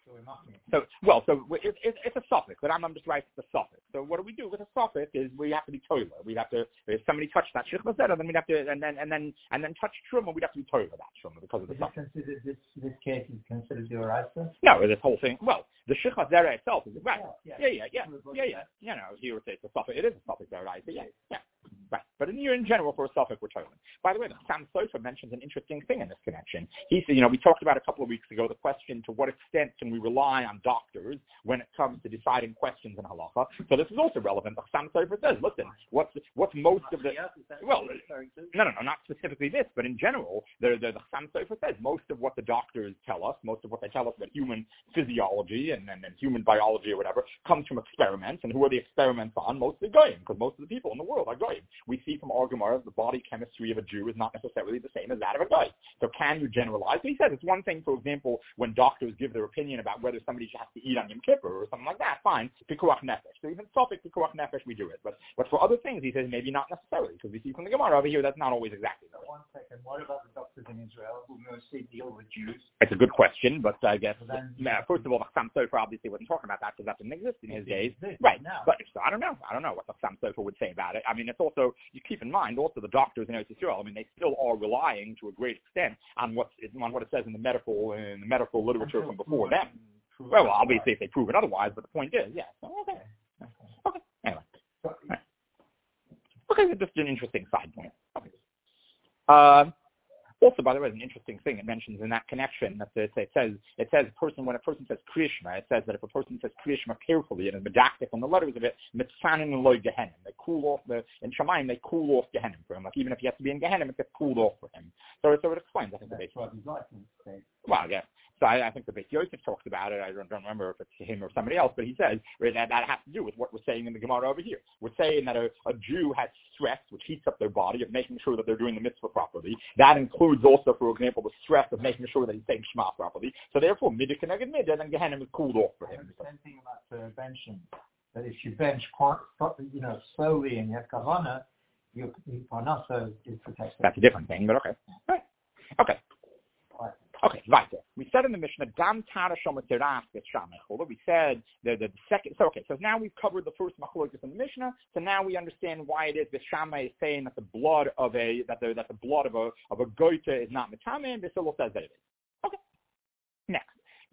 so well, so it, it, it's a suffix, but I'm, I'm just writing the suffix. So what do we do with a suffix? Is we have to be toiler. We have to if somebody touched that shechvat zera, then we'd have to and then and then and then touch truma, we'd have to be toiler that truma because of the is suffix. Considered, this this case is considered your oraisa? No, this whole thing. Well, the shechvat zera itself is right. Yeah, Yeah, yeah, yeah, yeah, yeah. You know, he would say it's a suffix. It is a suffix zera, right? Yeah, yeah. Right. But in, in general, for a suffix, we're toiling. By the way, the Sam Sofer mentions an interesting thing in this connection. He said, you know, we talked about a couple of weeks ago the question to what extent can we rely on doctors when it comes to deciding questions in halacha. So this is also relevant. The Sam Sofer says, listen, what's what's most of the well, no, no, no, not specifically this, but in general, the the, the Sam Sofer says most of what the doctors tell us, most of what they tell us about human physiology and, and, and human biology or whatever, comes from experiments. And who are the experiments on? Mostly goyim, because most of the people in the world are goyim. We see from our Gemara the body chemistry of a Jew is not necessarily the same as that of a guy. So can you generalize? So he says it's one thing, for example, when doctors give their opinion about whether somebody has to eat on Yom Kippur or something like that, fine, pikuach nefesh. So even topic pikuach nefesh, we do it. But but for other things, he says maybe not necessarily, because we see from the Gemara over here that's not always exactly the way. One second, what about the doctors in Israel who mostly deal with Jews? It's a good question, but I guess, so then, uh, first of all, the Chassam Sofer obviously wasn't talking about that because that didn't exist in his days. Exists right, now. But so I don't know. I don't know what the Chassam Sofer would say about it. I mean, it's also, you keep in mind, also the doctors in Eretz Yisrael, I mean, they still are relying to a great extent on what, on what it says in the medical in the medical literature from before them. Well, well, obviously if they prove it otherwise, but the point is, yeah. So, okay. Okay. Anyway. Right. Okay, just an interesting side point. Okay. Um, Also, by the way, an interesting thing it mentions in that connection that it, it says it says person when a person says kriyishma, it says that if a person says kriyishma carefully and is medactic on the letters of it, mitzanin and loy gehenim, they cool off the in Shamayim they cool off gehenim for him. Like even if he has to be in gehenim, it gets cooled off for him. So, so it explains. I think the base. Well, yeah. So I, I think the Beis Yosef talks about it. I don't, don't remember if it's him or somebody else, but he says that that has to do with what we're saying in the Gemara over here. We're saying that a, a Jew has stress, which heats up their body, of making sure that they're doing the mitzvah properly. That includes also, for example, the stress of making sure that he's saying Shema properly. So therefore, midah keneged midah, then Gehenim is cooled off for him. The same thing about uh, benching. That if you bench quite, you know, slowly and you have kavana, your parnasa is protected. That's a different thing, but okay. Right. Okay. Right. Okay, right there. We said in the Mishnah, Dam Tara Shomateras Shamechol. We said the, the second. So okay, so now we've covered the first machlokes in the Mishnah. So now we understand why it is the Shammai is saying that the blood of a that the that the blood of a of a goita is not mitame, and Basil says that it is. Okay. Next,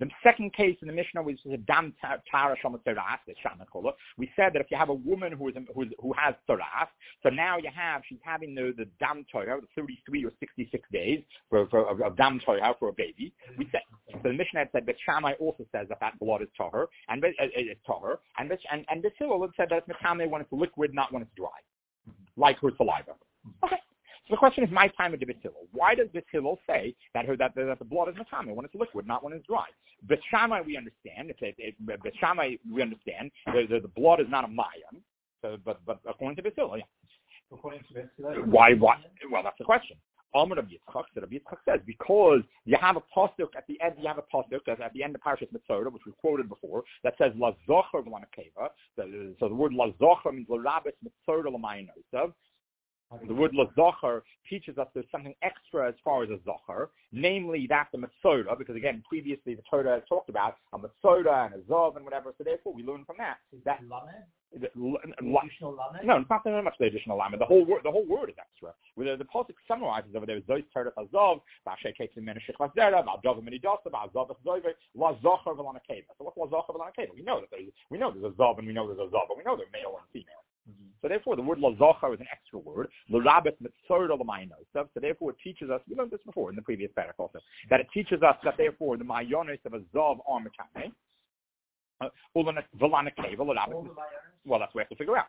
The second case in the Mishnah was a dam tara shama tzaras, the shamakola. We said that if you have a woman who is who, is, who has tzaras, so now you have she's having the the dam toya, the thirty-three or sixty-six days for, for of, of dam toya for a baby. We said so. The Mishnah had said that Shammai also says that that blood is tahor and uh, it's tahor, and and and the Hillel said that it's metame when it's liquid, not when it's dry, like her saliva. Okay. So the question is, my time of the Hillel. Why does this Hillel say that, her, that, that the blood is matame when it's liquid, not when it's dry? But Shammai, we understand. If it, it, but Shammai, we understand. The, the, the blood is not a mayan. So, but but according to the Hillel, yeah. According to the Hillel. Why? Why? Well, that's the question. Amar Rabbi Yitzchak, so Rabbi Yitzchak says because you have a pasuk at the end. You have a pasuk at the end of Parashas Mitzvah, which we quoted before, that says la zocher v'lanakeva. So the word la zocher means la rabbis mitzvah l'mayinosav. The word lazocher teaches us there's something extra as far as a zocher, namely that the Matzoda, because again, previously the Torah has talked about a Matzoda and a Zov and whatever, so therefore we learn from that. that the, the, additional lamed? No, it's not very much the additional lamed. The whole word, the whole word is extra. Where the, the pasuk summarizes over there, Zois Torah Azov, Ba'ashay Ketzim Menashich Vazera, Ba'adov Menidasa, Ba'azov Zoive, Lazocher V'lanakeva. So what's Lazocher V'lanakeva? We know that there's, we know there's a Zov and we know there's a Zov, but we know they're male and female. Mm-hmm. So therefore, the word lazocher is an extra word. L'rabet mitzorah l'maynos. So therefore, it teaches us. We learned this before in the previous parak also, that it teaches us that therefore the mayonis of a zav are matame. Well, that's what we have to figure out.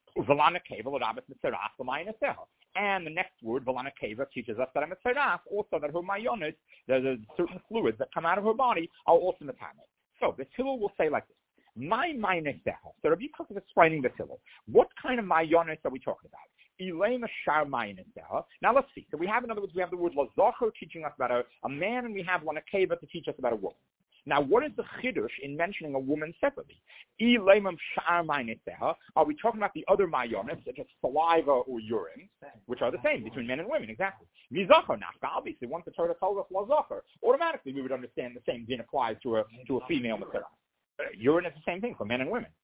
And the next word, Valanakeva, teaches us that a mitzorah, also that her mayonis, there's certain fluids that come out of her body, are also matame. So the Hillel will say like this. My minus So Rabbi Yitzchak is explaining the Hillel. What kind of mayonis are we talking about? Elema shar minus Now let's see. So we have, in other words, we have the word lazocher teaching us about a, a man, and we have lanakeva to teach us about a woman. Now, what is the chidush in mentioning a woman separately? Elema shar minus Are we talking about the other mayonis, such as saliva or urine, which are the same between men and women? Exactly. Mizacher nafka. Obviously, once the Torah tells us lazocher, automatically we would understand the same din applies to a to a female mitzvah. Uh, urine is the same thing for men and women.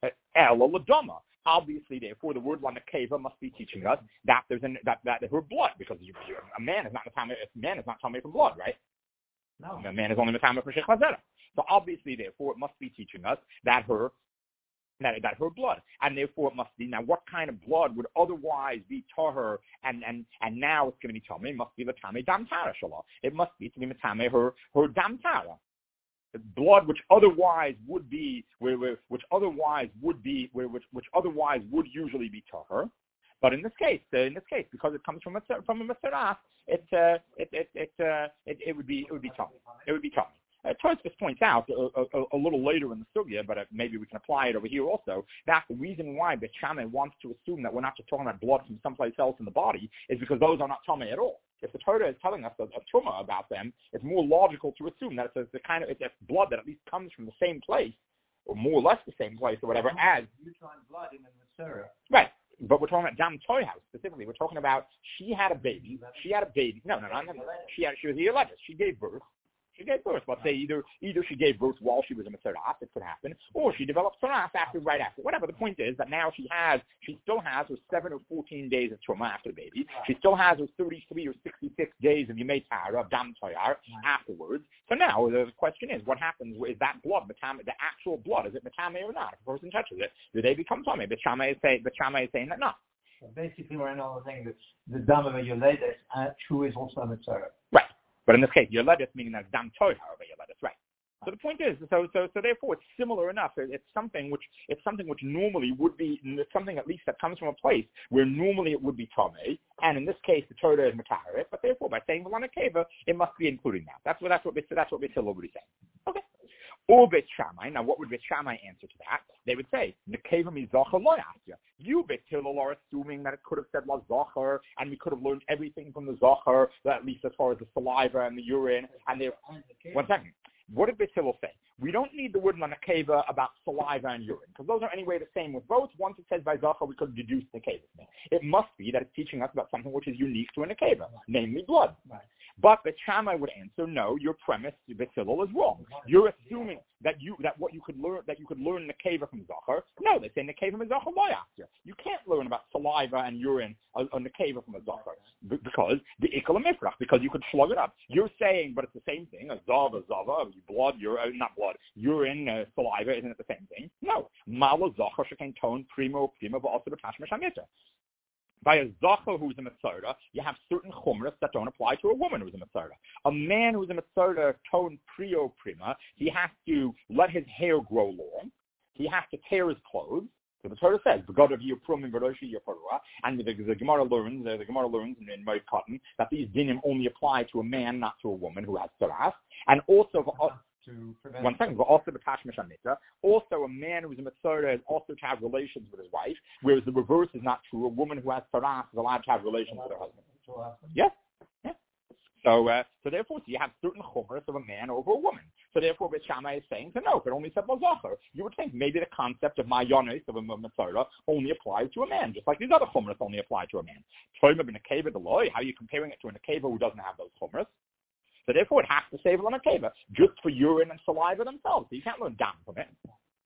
Ela ladoma. Obviously, therefore, the word lanakeva must be teaching us that there's an, that that her blood, because you, you, a man is not a man is not tummy from blood, right? No, a man is only a tummy from shech mazera. So obviously, therefore, it must be teaching us that her that that her blood, and therefore it must be now what kind of blood would otherwise be tahor, and and and now it's going to be tummy. It must be the tummy dam tara shalah. It must be to be tummy her her dam tara. Blood which otherwise would be where, where which otherwise would be where which which otherwise would usually be tahor, but in this case, uh, in this case, because it comes from a from a maserah, it uh, it it it, uh, it it would be it would be tummy. It would be tummy. Uh, Tosfos points out a, a, a little later in the sugya, but uh, maybe we can apply it over here also, that the reason why Beit Shammai wants to assume that we're not just talking about blood from someplace else in the body is because those are not tummy at all. If the Torah is telling us a, a tumah about them, it's more logical to assume that it's the kind of it's blood that at least comes from the same place, or more or less the same place, or whatever. As you find blood in the Matzera. Right. But we're talking about Dam Toy House specifically. We're talking about she had a baby. She had a baby. No, no, no. no she had. She was the alleged. She gave birth. She gave birth. Let's say either either she gave birth while she was a Mitzvah, it could happen, or she developed Tzaraf after, right after. Whatever. The point is that now she has, she still has her seven or fourteen days of trauma after the baby. She still has her thirty-three or sixty-six days of Yemei Tara, of Dam Toyar, afterwards. So now the question is, what happens? Is that blood, the actual blood, is it Matame or not? If a person touches it, do they become Tomei? But Shammai is saying, but Shammai is saying that no. So basically, we're now saying that the Dam of a Yoledes, uh, true is also a Mitzvah. Right. But in this case, Yoledis meaning that Dam Toy, however, Yoledis, right. So the point is, so so so therefore, it's similar enough. It's something which it's something which normally would be it's something at least that comes from a place where normally it would be Tomei, and in this case, the Torah is Mataharet. But therefore, by saying Velana Keva, it must be including that. That's what that's what that's what Beit Hillel would be saying. Okay. Or Beit Shammai. Now, what would Beit Shammai answer to that? They would say, Nekeva mizacher lo yasya. You, Beit Hillel, are assuming that it could have said la zacher, and we could have learned everything from the zacher, at least as far as the saliva and the urine. And they, one second. What did Beit Hillel say? We don't need the word la nekeva about saliva and urine, because those are anyway the same with both. Once it says by zacher, we could deduce nekeva. It must be that it's teaching us about something which is unique to a nekeva, namely blood. Right. But Beit Shammai would answer, no, your premise, Beit Hillel, is wrong. You're assuming that you that what you could learn that you could learn Nekeva from Zachar. No, they say Nekeva from Zachar Loyasya. You can't learn about saliva and urine on Nekeva from a Zachar b- because the Ikal Mifrach, because you could slug it up. You're saying, but it's the same thing. A Zava, Zava, blood, urine, not blood, urine, uh, saliva, isn't it the same thing? No. Mala Zachar Shekain Tone Primo Primo but also the Tashma Shamita. By a Zachar who's a Mitzvah, you have certain chumras that don't apply to a woman who's a Mitzvah. A man who's a Mitzvah, tone prio prima, he has to let his hair grow long. He has to tear his clothes. So the Torah says, "God of you prum and Veroshi Yaparua," and the, the Gemara learns, uh, the Gemara learns in, in Moed Katan that these dinim only apply to a man, not to a woman who has saras, and also. Uh, To prevent One second, but also the Tashmish Amita. Also, a man who's a Mitzvah is also to have relations with his wife, whereas the reverse is not true. A woman who has Saras is allowed to have relations with her husband. Yes. Yeah. So, uh, so therefore, so you have certain chumras of a man over a woman. So therefore, Beit Shammai is saying, so no, if it only said Lazacher, you would think maybe the concept of Mayonis of a Mitzvah only applies to a man, just like these other chumras only apply to a man. How are you comparing it to a Nekeva who doesn't have those chumras? So therefore, it has to save on a keva just for urine and saliva themselves. So you can't learn down from it.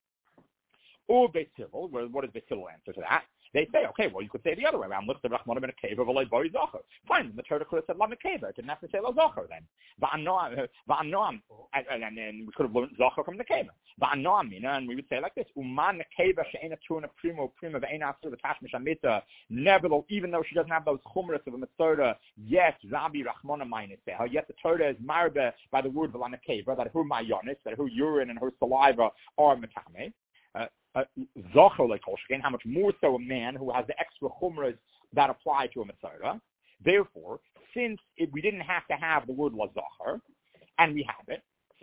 Or Beit Hillel, what does Beit Hillel answer to that? They say, okay, well, you could say the other way around. Look, the Rachmanim in a keva v'lei boi zacher. Fine, the Torah could have said la nekeva. It didn't have to say la zacher then. Va'anoam, and then we could have learned zacher from the keva. Va'anoam, and we would say like this: Uman nekeva she'ena tuna primo prima ve'ena asur v'tashmish amita. Nevertheless, even though she doesn't have those chumras of a mitzvah, yes, Rabbi Rachmana meineseha. Yes, the Torah is marbe by the word v'la nekeva that her mayonis, that her urine and her saliva are metame. Uh, uh, how much more so a man who has the extra chumras that apply to a mitzvah. Therefore, since it, we didn't have to have the word lazachar, and we have it, so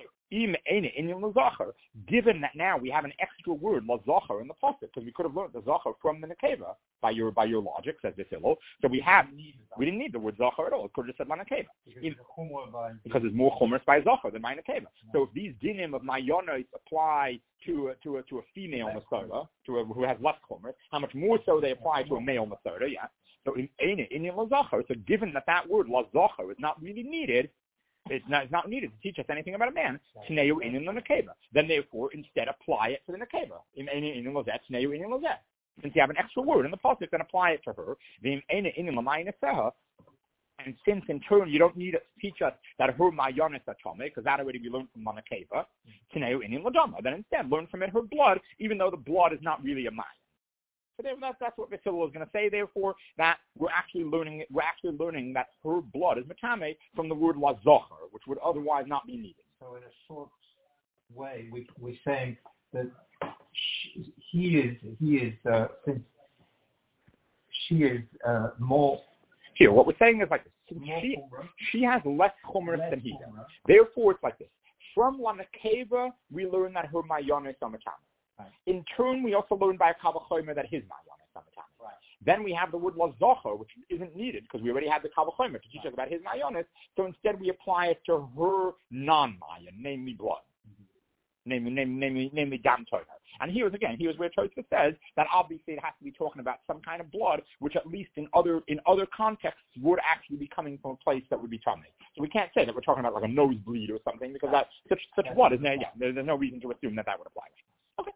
given that now we have an extra word lazachar in the pasuk, because we could have learned the zachar from the nekeva by your by your logic, says this Hillel. So we have we didn't need the word zachar at all. It could have just said manakeva because there's more chumras by zachar than by nekeva. So if these dinim of mayonos apply to a, to a, to a female Masada, to a, who has less chumras, how much more so they apply to a male Masada, yeah. So in in in lazachar, so given that that word lazachar is not really needed, it's not, it's not needed to teach us anything about a man. Tneu inin l'nekeva. Then therefore, instead apply it to the nekeva. In inin l'zet, tneu inin l'zet. Since you have an extra word in the pasuk, then apply it to her. The inin l'mayineseha. And since in turn you don't need to teach us that her mayonis atome, because that already we learned from Manakeva, Tineu inin l'dama. Then instead learn from it her blood, even though the blood is not really a mayon. So that's that's what Beit Hillel is going to say. Therefore, that we're actually learning we're actually learning that her blood is matame from the word lazocher, which would otherwise not be needed. So in a short way, we we're saying that she, he is he is uh, since she is uh, more. Here, what we're saying is like this. She, she has less chumras than he does. Therefore, it's like this. From Lanakeva, we learn that her mayonis are matame. Right. In turn, we also learn by a kavachomer that his mayonis are matame. Right. Then we have the word lazocher, which isn't needed because we already have the kavachomer to teach us about his mayonis. So instead, we apply it to her non-mayon, namely blood. Namely, namely, namely, namely dam toner. And here's again, here's where Tosfos says that obviously it has to be talking about some kind of blood, which at least in other in other contexts would actually be coming from a place that would be tummy. So we can't say that we're talking about like a nosebleed or something because that such such blood is there. Yeah, there, there's no reason to assume that that would apply. Okay.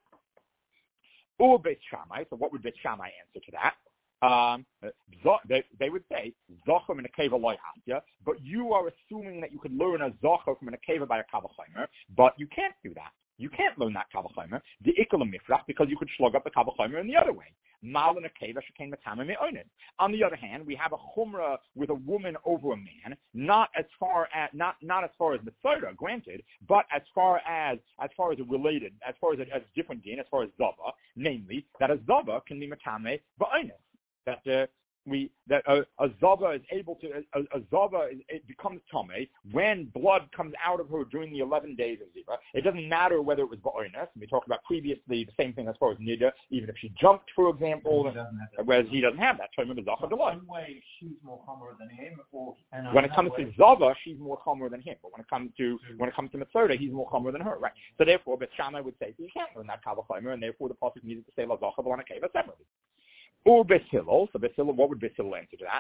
Or Beit Shammai. So what would Beit Shammai answer to that? Um, they, they would say zocher from a keva loy hasya, but you are assuming that you could learn a zocher from a keva by a kavachomer, but you can't do that. You can't learn that kavachomer, the ikol mifrach, because you could slug up the kavachomer in the other way. Mal and a keva shekain matame me'onin. On the other hand, we have a chumrah with a woman over a man, not as far as not not as far as mitzvah, granted, but as far as as far as a related, as far as a, as different din, as far as zava, namely that a zava can be matame ba'onin. That uh, we that a, a zava is able to a, a zava is, it becomes tame when blood comes out of her during the eleven days of ziva. It doesn't matter whether it was ba'onis. We talked about previously the same thing as far as nida. Even if she jumped, for example, he whereas he doesn't have that. Tome is zacha delay. One way she's more chomer than him, or when it comes way. to zava, she's more chomer than him. But when it comes to when it comes to mitzvah, he's more chomer than her. Right. So therefore, Beit Shammai would say so you can't learn that kava chomer, and therefore the pasuk needed to say la zacha b'lana keva separately. Or Beit Hillel. So Beit Hillel, what would Beit Hillel answer to that?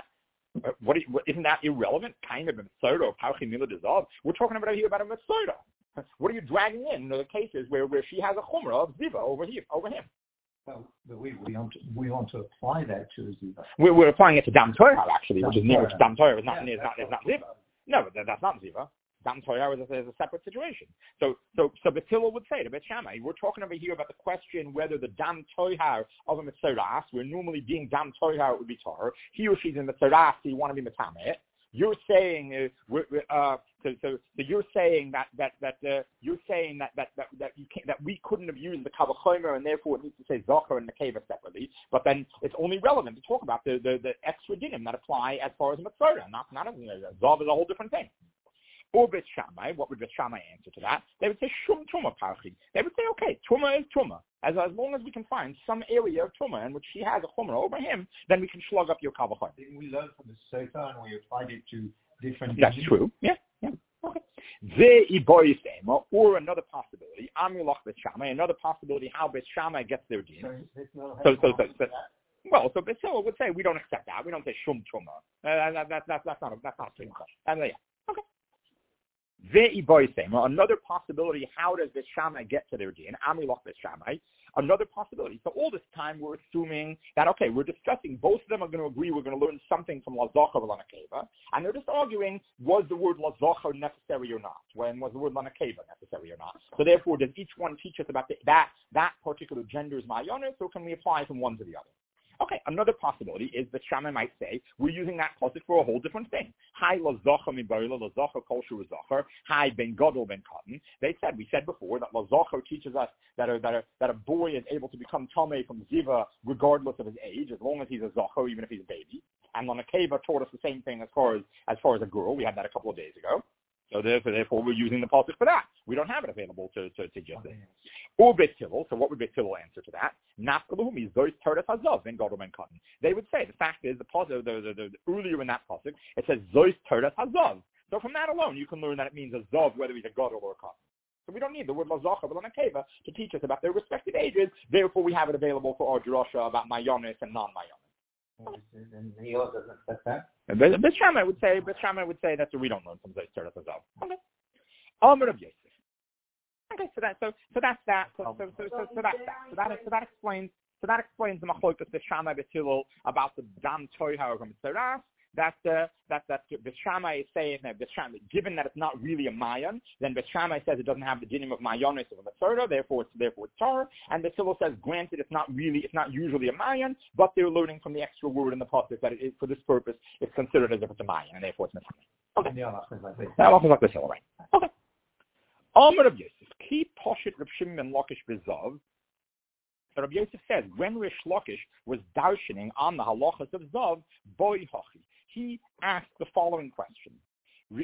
Uh, what, you, what isn't that irrelevant? Kind of a Mitzvah or Pauchi Mila Dizov. We're talking about here about a Mitzvah. What are you dragging in the cases where, where she has a Chumrah of Ziva over here, over him? Well, we, we, want to, we want to apply that to Ziva. We're, we're applying it to Dam Torah, actually, Dam which is near, which Dam Torah is not, yeah, is not, is not Ziva. No, but that, that's not Ziva. Dam Torah is a, is a separate situation. So, so, so Bethillah would say to Bet Shammai, we're talking over here about the question whether the Dam Torah of a Mitzoras, where normally being Dam Torah would be Torah, he or she's in Mitzoras, so you want to be Metamet. You're saying, uh, we're, uh, so, so, so you're saying that that that uh, you're saying that that that, that you can't, that we couldn't have used the Kavachomer, and therefore it needs to say Zocher and Nekeva separately. But then it's only relevant to talk about the the, the extra dinim that apply as far as a Mitzvah. Not not a Zav is a whole different thing. Or Bet Shammai, what would Bet Shammai answer to that? They would say Shum Tuma Parchi. They would say, okay, Tuma is Tuma. As, as long as we can find some area of Tuma in which she has a Chumrah over him, then we can slug up your Kavachon. Didn't we learn from the Sota and we applied it to different That's dinim? true. Yeah, yeah. Okay. The Iboyisema, or another possibility, Amilach Bet Shammai, another possibility how Bet Shammai gets their din. So, so, so, so, so well, so Bet Shammai would say we don't accept that. We don't say Shum Tuma. Uh, that, that, that, that's not a, that's not a thing. And uh, yeah. Okay. Another possibility, how does Bet Shammai get to their din? Amilach Bet Shammai. Another possibility. So all this time we're assuming that, okay, we're discussing, both of them are going to agree we're going to learn something from Lazacha or Lanakeva, and they're just arguing, was the word Lazacha necessary or not? When was the word Lanakeva necessary or not? So therefore, does each one teach us about the, that that particular gender's Mayonis, or can we apply from one to the other? Okay, another possibility is that Shammai might say, we're using that pasuk for a whole different thing. Hi lazacha mibarila, lazacha kol shu zacher. Hi ben gadol ben katan. They said, we said before, that lazacha teaches us that a, that, a, that a boy is able to become tamei from ziva regardless of his age, as long as he's a zacher, even if he's a baby. And Lanakeva taught us the same thing as far as, as far as a girl. We had that a couple of days ago. So therefore, therefore we're using the pasuk for that. We don't have it available to, to, to just this. Or Bet Hillel, so what would Bet Hillel answer to that? They would say, the fact is, the, pasuk, the, the, the, the earlier in that pasuk, it says Zois Teres Hazav. So from that alone, you can learn that it means a Zav, whether he's a Gadol or a Katan. So we don't need the word Lazacha but Lanakeva to teach us about their respective ages. Therefore, we have it available for our drasha about Mayonis and non-Mayonis. And he also doesn't accept that. Bet Shammai would say, Bet Shammai would say that's a we don't learn from Zois Teres Hazav. Okay. Amar of Yosef. Okay, so that so so that's that. So so so so, so that's that. So that so that explains so that explains the machlokas Bet Shammai Bet Hillel about the Dam Toiha or Mitzaras. That uh, that that Bet Shammai is saying that Bet Shammai, given that it's not really a Mayan, then Bet Shammai says it doesn't have the dinim of Mayonis of a Mitzvah, therefore it's therefore it's Torah. And Bet Hillel says, granted, it's not really it's not usually a Mayan, but they're learning from the extra word in the pasuk that it is, for this purpose it's considered as if it's a Mayan, and therefore it's Mitzvah. Okay, yeah, that's like this. That offers like this, all right. Okay. Amar of Yosef, keep Poshet Reb Shimon ben Lakish bezav. So Rabbi Yosef says, when Rish Lakish was darshaning on the halachas of Zav, boy hachi, he asked the following question. We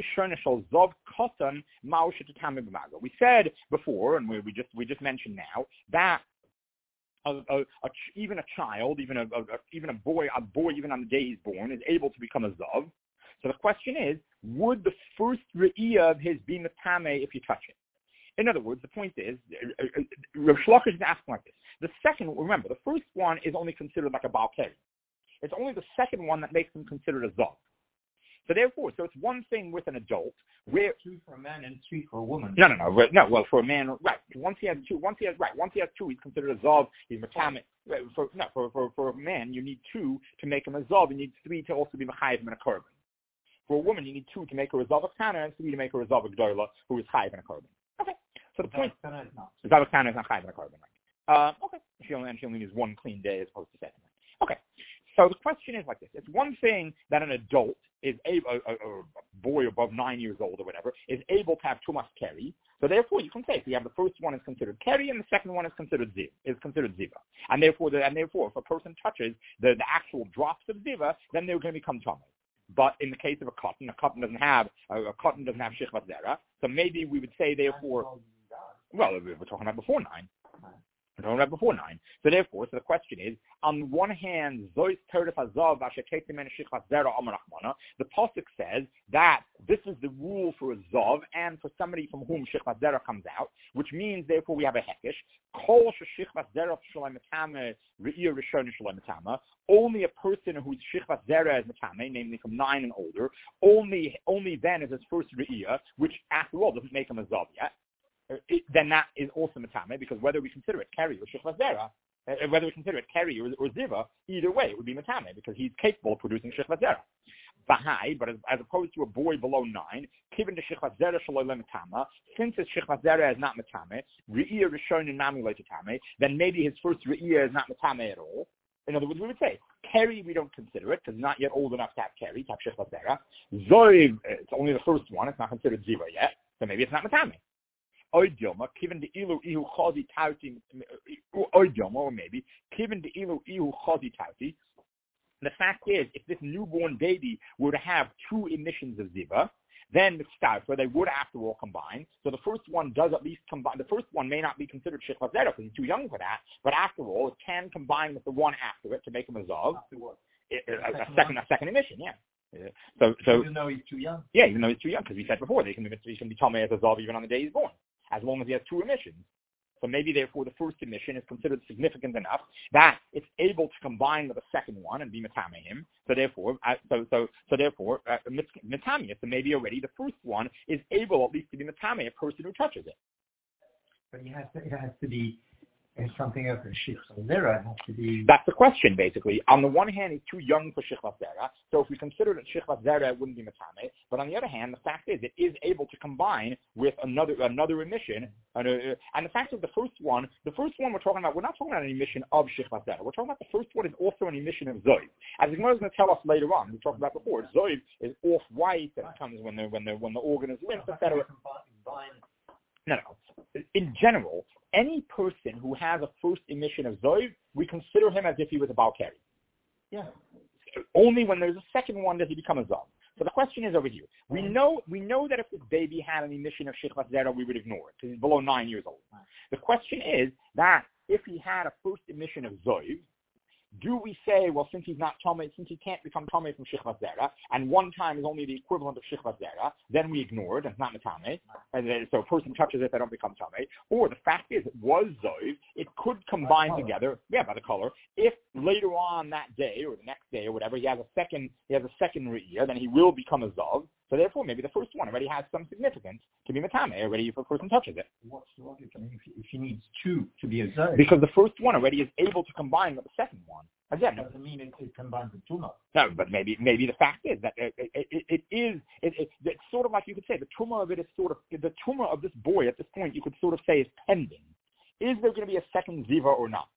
said before, and we, we just we just mentioned now, that a, a, a, even a child, even a, a even a boy, a boy even on the day he's born, is able to become a Zav. So the question is, would the first re'iyah of his be metame if you touch it? In other words, the point is, Rav Shlokish is asking like this. The second, remember, the first one is only considered like a balkei. It's only the second one that makes him considered a zav. So therefore, so it's one thing with an adult where two for a man and three for a woman. No, no, no, no. Well, for a man, right? Once he has two, once he has right, once he has two, he's considered a zav. He's metame. For no, for, for for a man, you need two to make him a zav. You need three to also be mechayiv in a korban. For a woman, you need two to make her a zav kana and three to make her a zav gdola who is chayiv in a korban. Okay. So the point is not. Zav kana is not chayiv in a korban, right? Uh, okay. She only and she only needs one clean day as opposed to seven. Okay. So the question is like this. It's one thing that an adult is able, a, a, a boy above nine years old or whatever, is able to have tumas keri. So therefore you can say, if you have the first one is considered keri and the second one is considered ziv, is considered ziva. And therefore, the, and therefore if a person touches the, the actual drops of ziva, then they're going to become tamei. But in the case of a cotton, a cotton doesn't have, a, a cotton doesn't have shichvat zera. So maybe we would say therefore, well, we were talking about before nine. We're I don't have before nine. So therefore, so the question is, on one hand, the pasuk says that this is the rule for a zav and for somebody from whom shechvat zera comes out, which means therefore we have a hekesh. Only a person whose shechvat zera is metame, namely from nine and older, only only then is his first re'iyah, which after all doesn't make him a zav yet. It, then that is also metame, because whether we consider it keri or shechvat zera, uh, whether we consider it keri or, or ziva, either way it would be metame because he's capable of producing shechvat zera. Bahai, but as, as opposed to a boy below nine, given the shechvat zera shaloi lemetama, since his shechvat zera is not metame, re'iyah rishon and nami letetame, then maybe his first re'iyah is not metame at all. In other words, we would say keri we don't consider it because he's not yet old enough to have keri, to have shechvat zera. Zoiv, it's only the first one; it's not considered ziva yet, so maybe it's not metame. Oidyoma, given the ilu ihu chazi tauti, oidyoma, or maybe given the ilu ihu chazi tauti. The fact is, if this newborn baby were to have two emissions of ziva, then the staufer they would after all combine. So the first one does at least combine. The first one may not be considered shechvat zera because he's too young for that, but after all, it can combine with the one after it to make him a zav. A, a, a second, a second emission, yeah. Yeah. So, so even though he's too young. Yeah, even though he's too young, because we said before they can he can be tamei as a zav even on the day he's born, as long as he has two emissions. So maybe therefore the first emission is considered significant enough that it's able to combine with the second one and be metame him. So therefore, uh, so so so therefore, uh, metame. So maybe already the first one is able at least to be metame a person who touches it. But he has to, it has to be. And something else, shechvat zera has to be. That's the question, basically. On the one hand, he's too young for shechvat zera, so if we consider that shechvat zera, it wouldn't be metame. But on the other hand, the fact is, it is able to combine with another another emission. And, uh, and the fact is, the first one, the first one we're talking about, we're not talking about an emission of shechvat zera. We're talking about the first one is also an emission of zoiv. As the Gemara is going to tell us later on, we talked about before, zoiv is off white that comes when the when the when the organ is limp, et cetera. No, no. In general, any person who has a first emission of zoiv, we consider him as if he was a balkari. Yeah. Only when there's a second one does he become a zav. So the question is over here. We know we know that if this baby had an emission of shechvat zera, we would ignore it because he's below nine years old. The question is that if he had a first emission of zoiv, do we say, well, since he's not tamei, since he can't become tamei from shechvat zera, and one time is only the equivalent of shechvat zera, then we ignore it, and it's not metame, and then, so a person touches it, they don't become tamei. Or the fact is, it was zoiv, it could combine together, yeah, by the color. If later on that day or the next day or whatever, he has a second, he has a second re'iyah, then he will become a zav. So therefore, maybe the first one already has some significance to be metame already if a person touches it. What's the logic? I mean, if he, if he needs two to be a zav, because the first one already is able to combine with the second one. Again, doesn't mean it, it combines with tumah. No, but maybe maybe the fact is that it, it, it, it is it, it, it's sort of like you could say the tumah of it is sort of the tumah of this boy at this point you could sort of say is pending. Is there going to be a second ziva or not?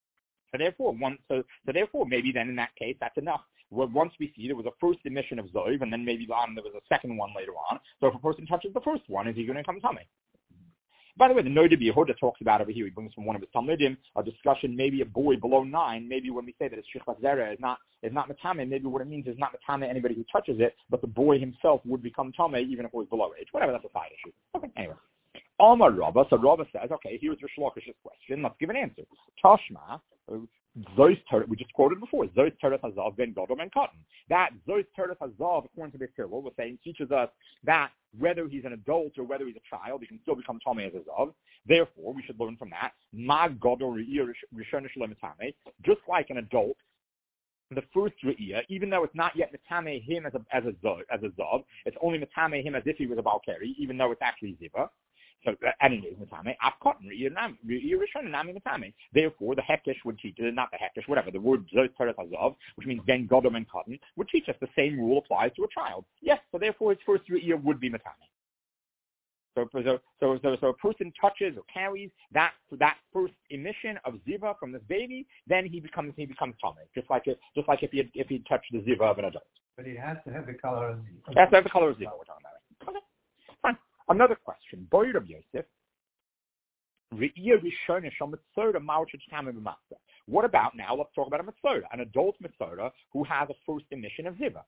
So therefore, one so so therefore maybe then in that case that's enough. Well, once we see there was a first emission of zoiv and then maybe on there was a second one later on. So if a person touches the first one, is he going to come tamei? By the way, the Noda B'Yehuda talks about over here, he brings from one of his Talmudim, a discussion, maybe a boy below nine, maybe when we say that it's shechvat zera is not, is not metame, maybe what it means is not metame anybody who touches it, but the boy himself would become tamei even if it was below age. Whatever, that's a side issue. Okay, anyway. Amar Rabba, so Rabba says, okay, here's Rish Lakish's question, let's give an answer. Tashma, Zois Teretz, we just quoted before, Zois Teretz Hazav ben Godom and Cotton. That Zois Teretz Hazav, according to this Kirwell, was saying, teaches us that whether he's an adult or whether he's a child, he can still become tamei as a zav. Therefore, we should learn from that, Ma Godol Re'iyah Rishon Shalem Metame, just like an adult, the first Re'iyah, even though it's not yet metame him as a as a zav, as a zav, it's only metame him as if he was a balkari, even though it's actually ziva. So, uh, and it is metame. Afkotten re'iyah rishon nami metame. Therefore, the hekesh would teach, uh, not the hekesh, whatever. The word zois teretz hazav, which means ben godom and cotton, would teach us the same rule applies to a child. Yes, so therefore, his first re'iyah would be metame. So, so, so, so, so a person touches or carries that that first emission of ziva from this baby, then he becomes he becomes tamei, just like it, just like if he had, if he touched the ziva of an adult. But it has to have the color of ziva. It has to have the color of ziva. We're talking about it. Okay, fine. Another question. Boy Rabbi Yosef. What about now? Let's talk about a mitzvah, an adult mitzvah who has a first emission of ziva.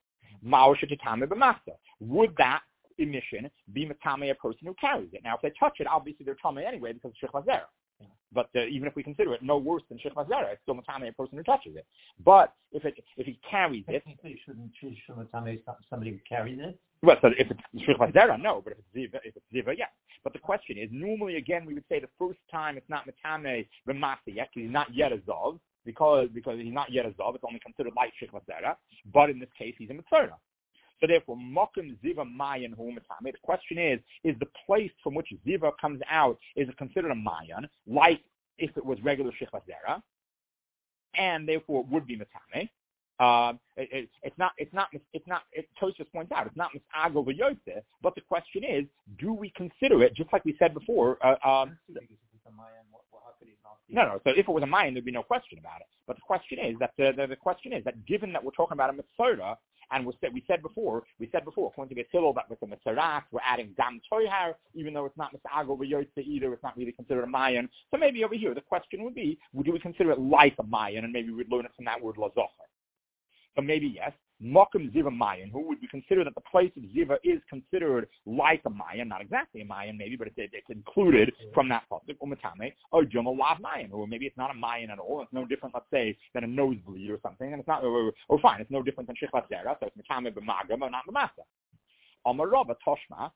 Would that emission be metame a person who carries it? Now, if they touch it, obviously they're tamei anyway because it's shechvat zera. But uh, even if we consider it no worse than Shechmas Zera, it's still Matame, a person who touches it. But if it if he carries it, shouldn't Matame somebody who carries it? Well, so if it's Shechmas Zera, no. But if it's Ziva, if it's Ziva, yes. But the question is, normally again we would say the first time it's not Matame B'Masa yet, because he's not yet a Zov, because because he's not yet a Zov, it's only considered like Shechmas Zera. But in this case, he's a Mitzvah. So therefore, Mokum Ziva Mayan Hu Matame. The question is, is the place from which Ziva comes out, is it considered a Mayan, like if it was regular Shechvat Zera, and therefore it would be Matame? Um, it, it, it's not, it's not, it's not, it, Tosfos points out, it's not Misago V'Yotze, but the question is, do we consider it, just like we said before, uh, um, no, no, so if it was a Mayan, there'd be no question about it. But the question is, that the, the, the question is that given that we're talking about a Mitzvah, and we said, we said before, we said before, according to Gesill, that with the Mitzarach, we're adding Dam Toyhar, even though it's not Misago V'Yotze either, it's not really considered a Mayan. So maybe over here, the question would be, do we consider it like a Mayan, and maybe we'd learn it from that word Lazocher. So maybe yes, Mokum Ziva Mayan, who would we consider that the place of Ziva is considered like a Mayan, not exactly a Mayan maybe, but it's, it's included from that pasuk, Umatame, or Jumal Lav Mayan, or maybe it's not a Mayan at all, it's no different, let's say, than a nosebleed or something, and it's not, or, or fine, it's no different than Shechvat Zera, so it's Matame B'Maga, but not B'Masa. Amarava Toshma,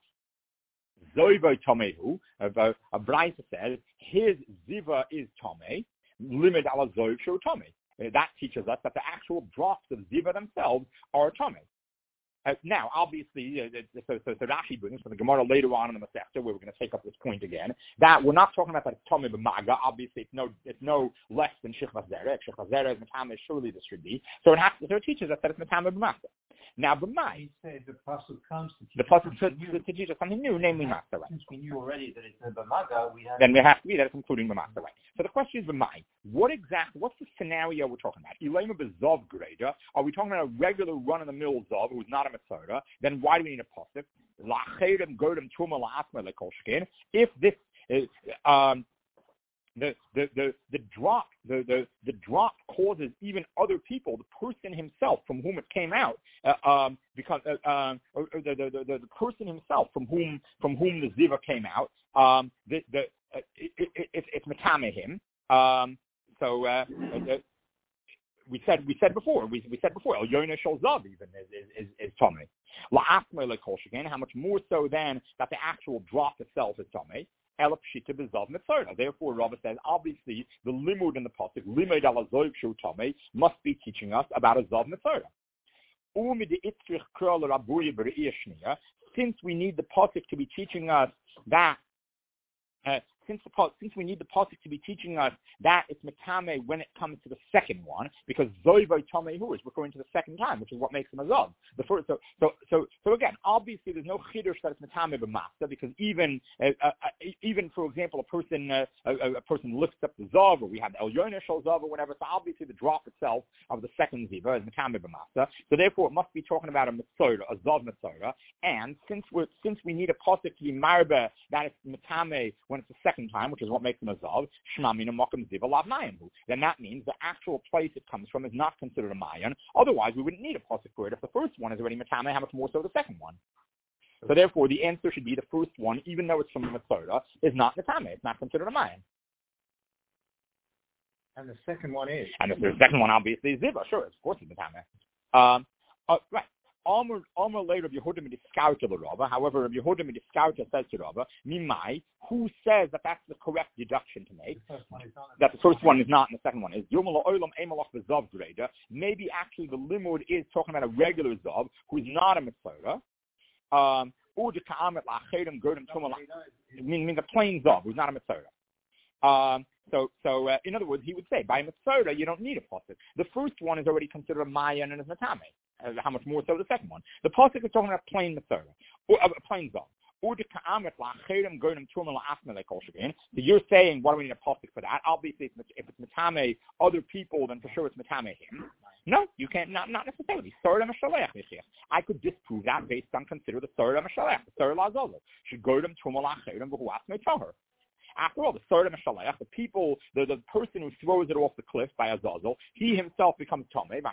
Zoivo Tomehu, a Braisa says, his Ziva is Tome, limit ala Zoiv Sho Tome. That teaches us that the actual drops of Ziva themselves are Tome. Uh, now, obviously, uh, so, so, so Rashi brings from the Gemara later on in the Masechta, where we're going to take up this point again, that we're not talking about that it's Tome B'Maga. Obviously, it's no, it's no less than Shechvat Zera. If Shechvat Zera is Matame, surely this should be. So it has to, so it teaches us that it's Matame B'Maga. Now, B'Mai, he said the pasuk comes to teach the pasuk to, to, to teach us something new, namely Master. Right? Since we knew already that it's a B'Maga, we have then we have to be that it's including the Master. Right? So the question is, B'Mai, what exactly? What's the scenario we're talking about? Ilema B'Zov Greda. Are we talking about a regular run-of-the-mill Zov who's not a Mitzvah? Then why do we need a pasuk? La'cherem godem truma la'asma lekolshkin. If this is, um, the the the the drop the, the the drop causes even other people, the person himself from whom it came out, uh, um, because uh, um, or, or the, the the the person himself from whom from whom the ziva came out, um, the the uh, it, it, it, it's matame him. Um, so. Uh, uh, We said we said before we we said before El Yonah Shol Zav even is is is, is Tomei. La'asma lekol sheken. How much more so than that the actual drop itself is Tomei. Elap shita b'zav mitzvah. Therefore, Rava says obviously the limud in the pasuk limud ala zoiv shu Tomei must be teaching us about a zav mitzvah. Since we need the pasuk to be teaching us that. Uh, Since, the, since we need the pasuk to be teaching us that it's metame when it comes to the second one, because zoivo tamehu is referring to the second time, which is what makes him a zav. The first, so, so, so, so again, obviously there's no chiddush that it's metame b'masa, because even, uh, uh, even for example, a person, uh, a, a person lifts up the zav, or we have the el yonah shel zav or whatever. So obviously the drop itself of the second ziva is metame b'masa. So therefore, it must be talking about a mitzvah, a zav mitzvah. And since we since we need a pasuk to be marbe that it's metame when it's the second time, which is what makes them a zav, shmamina mokum ziva lav mayanhu. Then that means the actual place it comes from is not considered a mayan. Otherwise, we wouldn't need a pasuk for it. If the first one is already matame, how much more so the second one? So therefore, the answer should be the first one, even though it's from the Matzora, is not matame. It's not considered a mayan. And the second one is. And the, the second one obviously is ziva. Sure, of course it's matame. Um, uh, right. Almer Almer later of Yehuda Midiscouta the Rava. However, if Yehuda Midiscouta says to Rava, Mimai, who says that that's the correct deduction to make? The that the first one is not and the second one is. Maybe actually the limud is talking about a regular zav who is not a mitzvah. Um, meaning a plain zav who's not a mitzvah. Um, so, so uh, in other words, he would say by mitzvah you don't need a pasuk. The first one is already considered a mayan and is matame. Uh, how much more so the second one? The pasuk is talking about plain mitzvah or a uh, plain zav. So you're saying, why do we need a pasuk for that? Obviously, if it's, if it's matame other people, then for sure it's matame him. No, you can't. Not not necessarily. I could disprove that based on consider the Sarah Mashalech, the Sarah Lazolo. Should go to Tumal Acherim V'Huas Meitaher. After all, the Sarah Mishalech, the people, the, the person who throws it off the cliff by Azazel, he himself becomes Tomei.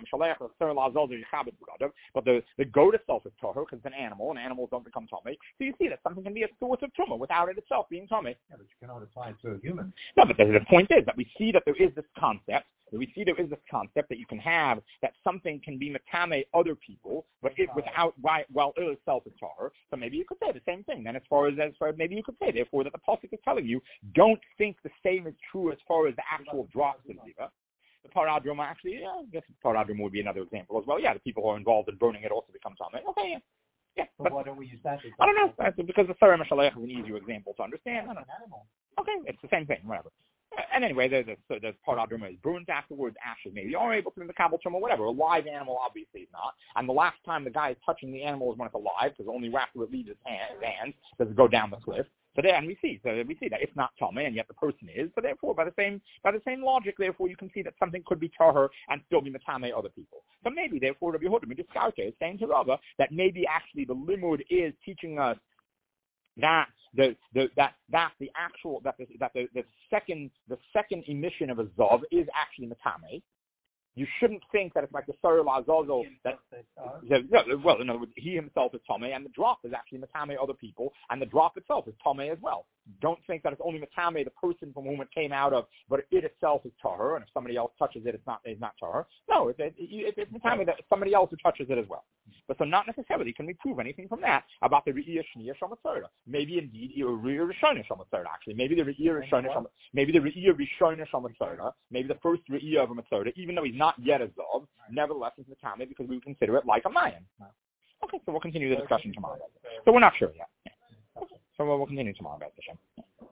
But the, the goat itself is Tahor because it's an animal, and animals don't become Tomei. So you see that something can be a source of Tumah without it itself being Tomei. Yeah, but you cannot apply it to a human. No, but the, the point is that we see that there is this concept, that we see there is this concept that you can have, that something can be Matame other people, but it without, why, while it itself is Tahor. So maybe you could say the same thing. Then as far as, as far as maybe you could say, therefore, that the Pasuk is telling you, don't think the same is true as far as the actual drops of Ziva. The Paradroma actually, yeah, I guess Paradroma would be another example as well. Yeah, the people who are involved in burning it also become Tamei. Okay, yeah. Yeah, so but why don't we use that? I don't know. That's because the Sarah Mashalech is an easier example to understand. I don't know. Okay, it's the same thing, whatever. And anyway, there's a, so there's Paradroma is burnt afterwards, ashes maybe are able to be the Kabbalah or whatever. A live animal obviously is not. And the last time the guy is touching the animal is when it's alive, because only after it leaves his hand, hands does it go down the cliff. So there, and we see, so we see that it's not Tomei, and yet the person is. So therefore, by the same by the same logic, therefore, you can see that something could be Tahor and still be Matame other people. So maybe, therefore, Rabbi Yehuda Midiskarte is saying to Rava that maybe actually the limud is teaching us that the, the that that the actual that the, that the, the second the second emission of a zov is actually Matame. You shouldn't think that it's like the Sarah Azazel that, that yeah, well, in other words, he himself is Tomei, and the drop is actually Matame other people, and the drop itself is Tomei as well. Don't think that it's only Matame, the person from whom it came out of, but it itself is Tahor, and if somebody else touches it, it's not it's not Tahor. No, it's, it, it, it's Matame that somebody else who touches it as well. But so not necessarily can we prove anything from that about the Re'iyah Shniya Shamatzara. Maybe indeed a Re'iyah Rishonah Shamatzara, actually. Maybe the Re'iyah Rishonah Shamatzara, maybe the Re'iyah Rishonah Shamatzara, maybe the first Re'iyah of a Matzara, even though he's not yet a Zov, nevertheless it's Matame because we would consider it like a Mayan. Okay, so we'll continue the discussion tomorrow. So we're not sure yet. Yeah. Okay. So we'll, we'll continue tomorrow about the Shem.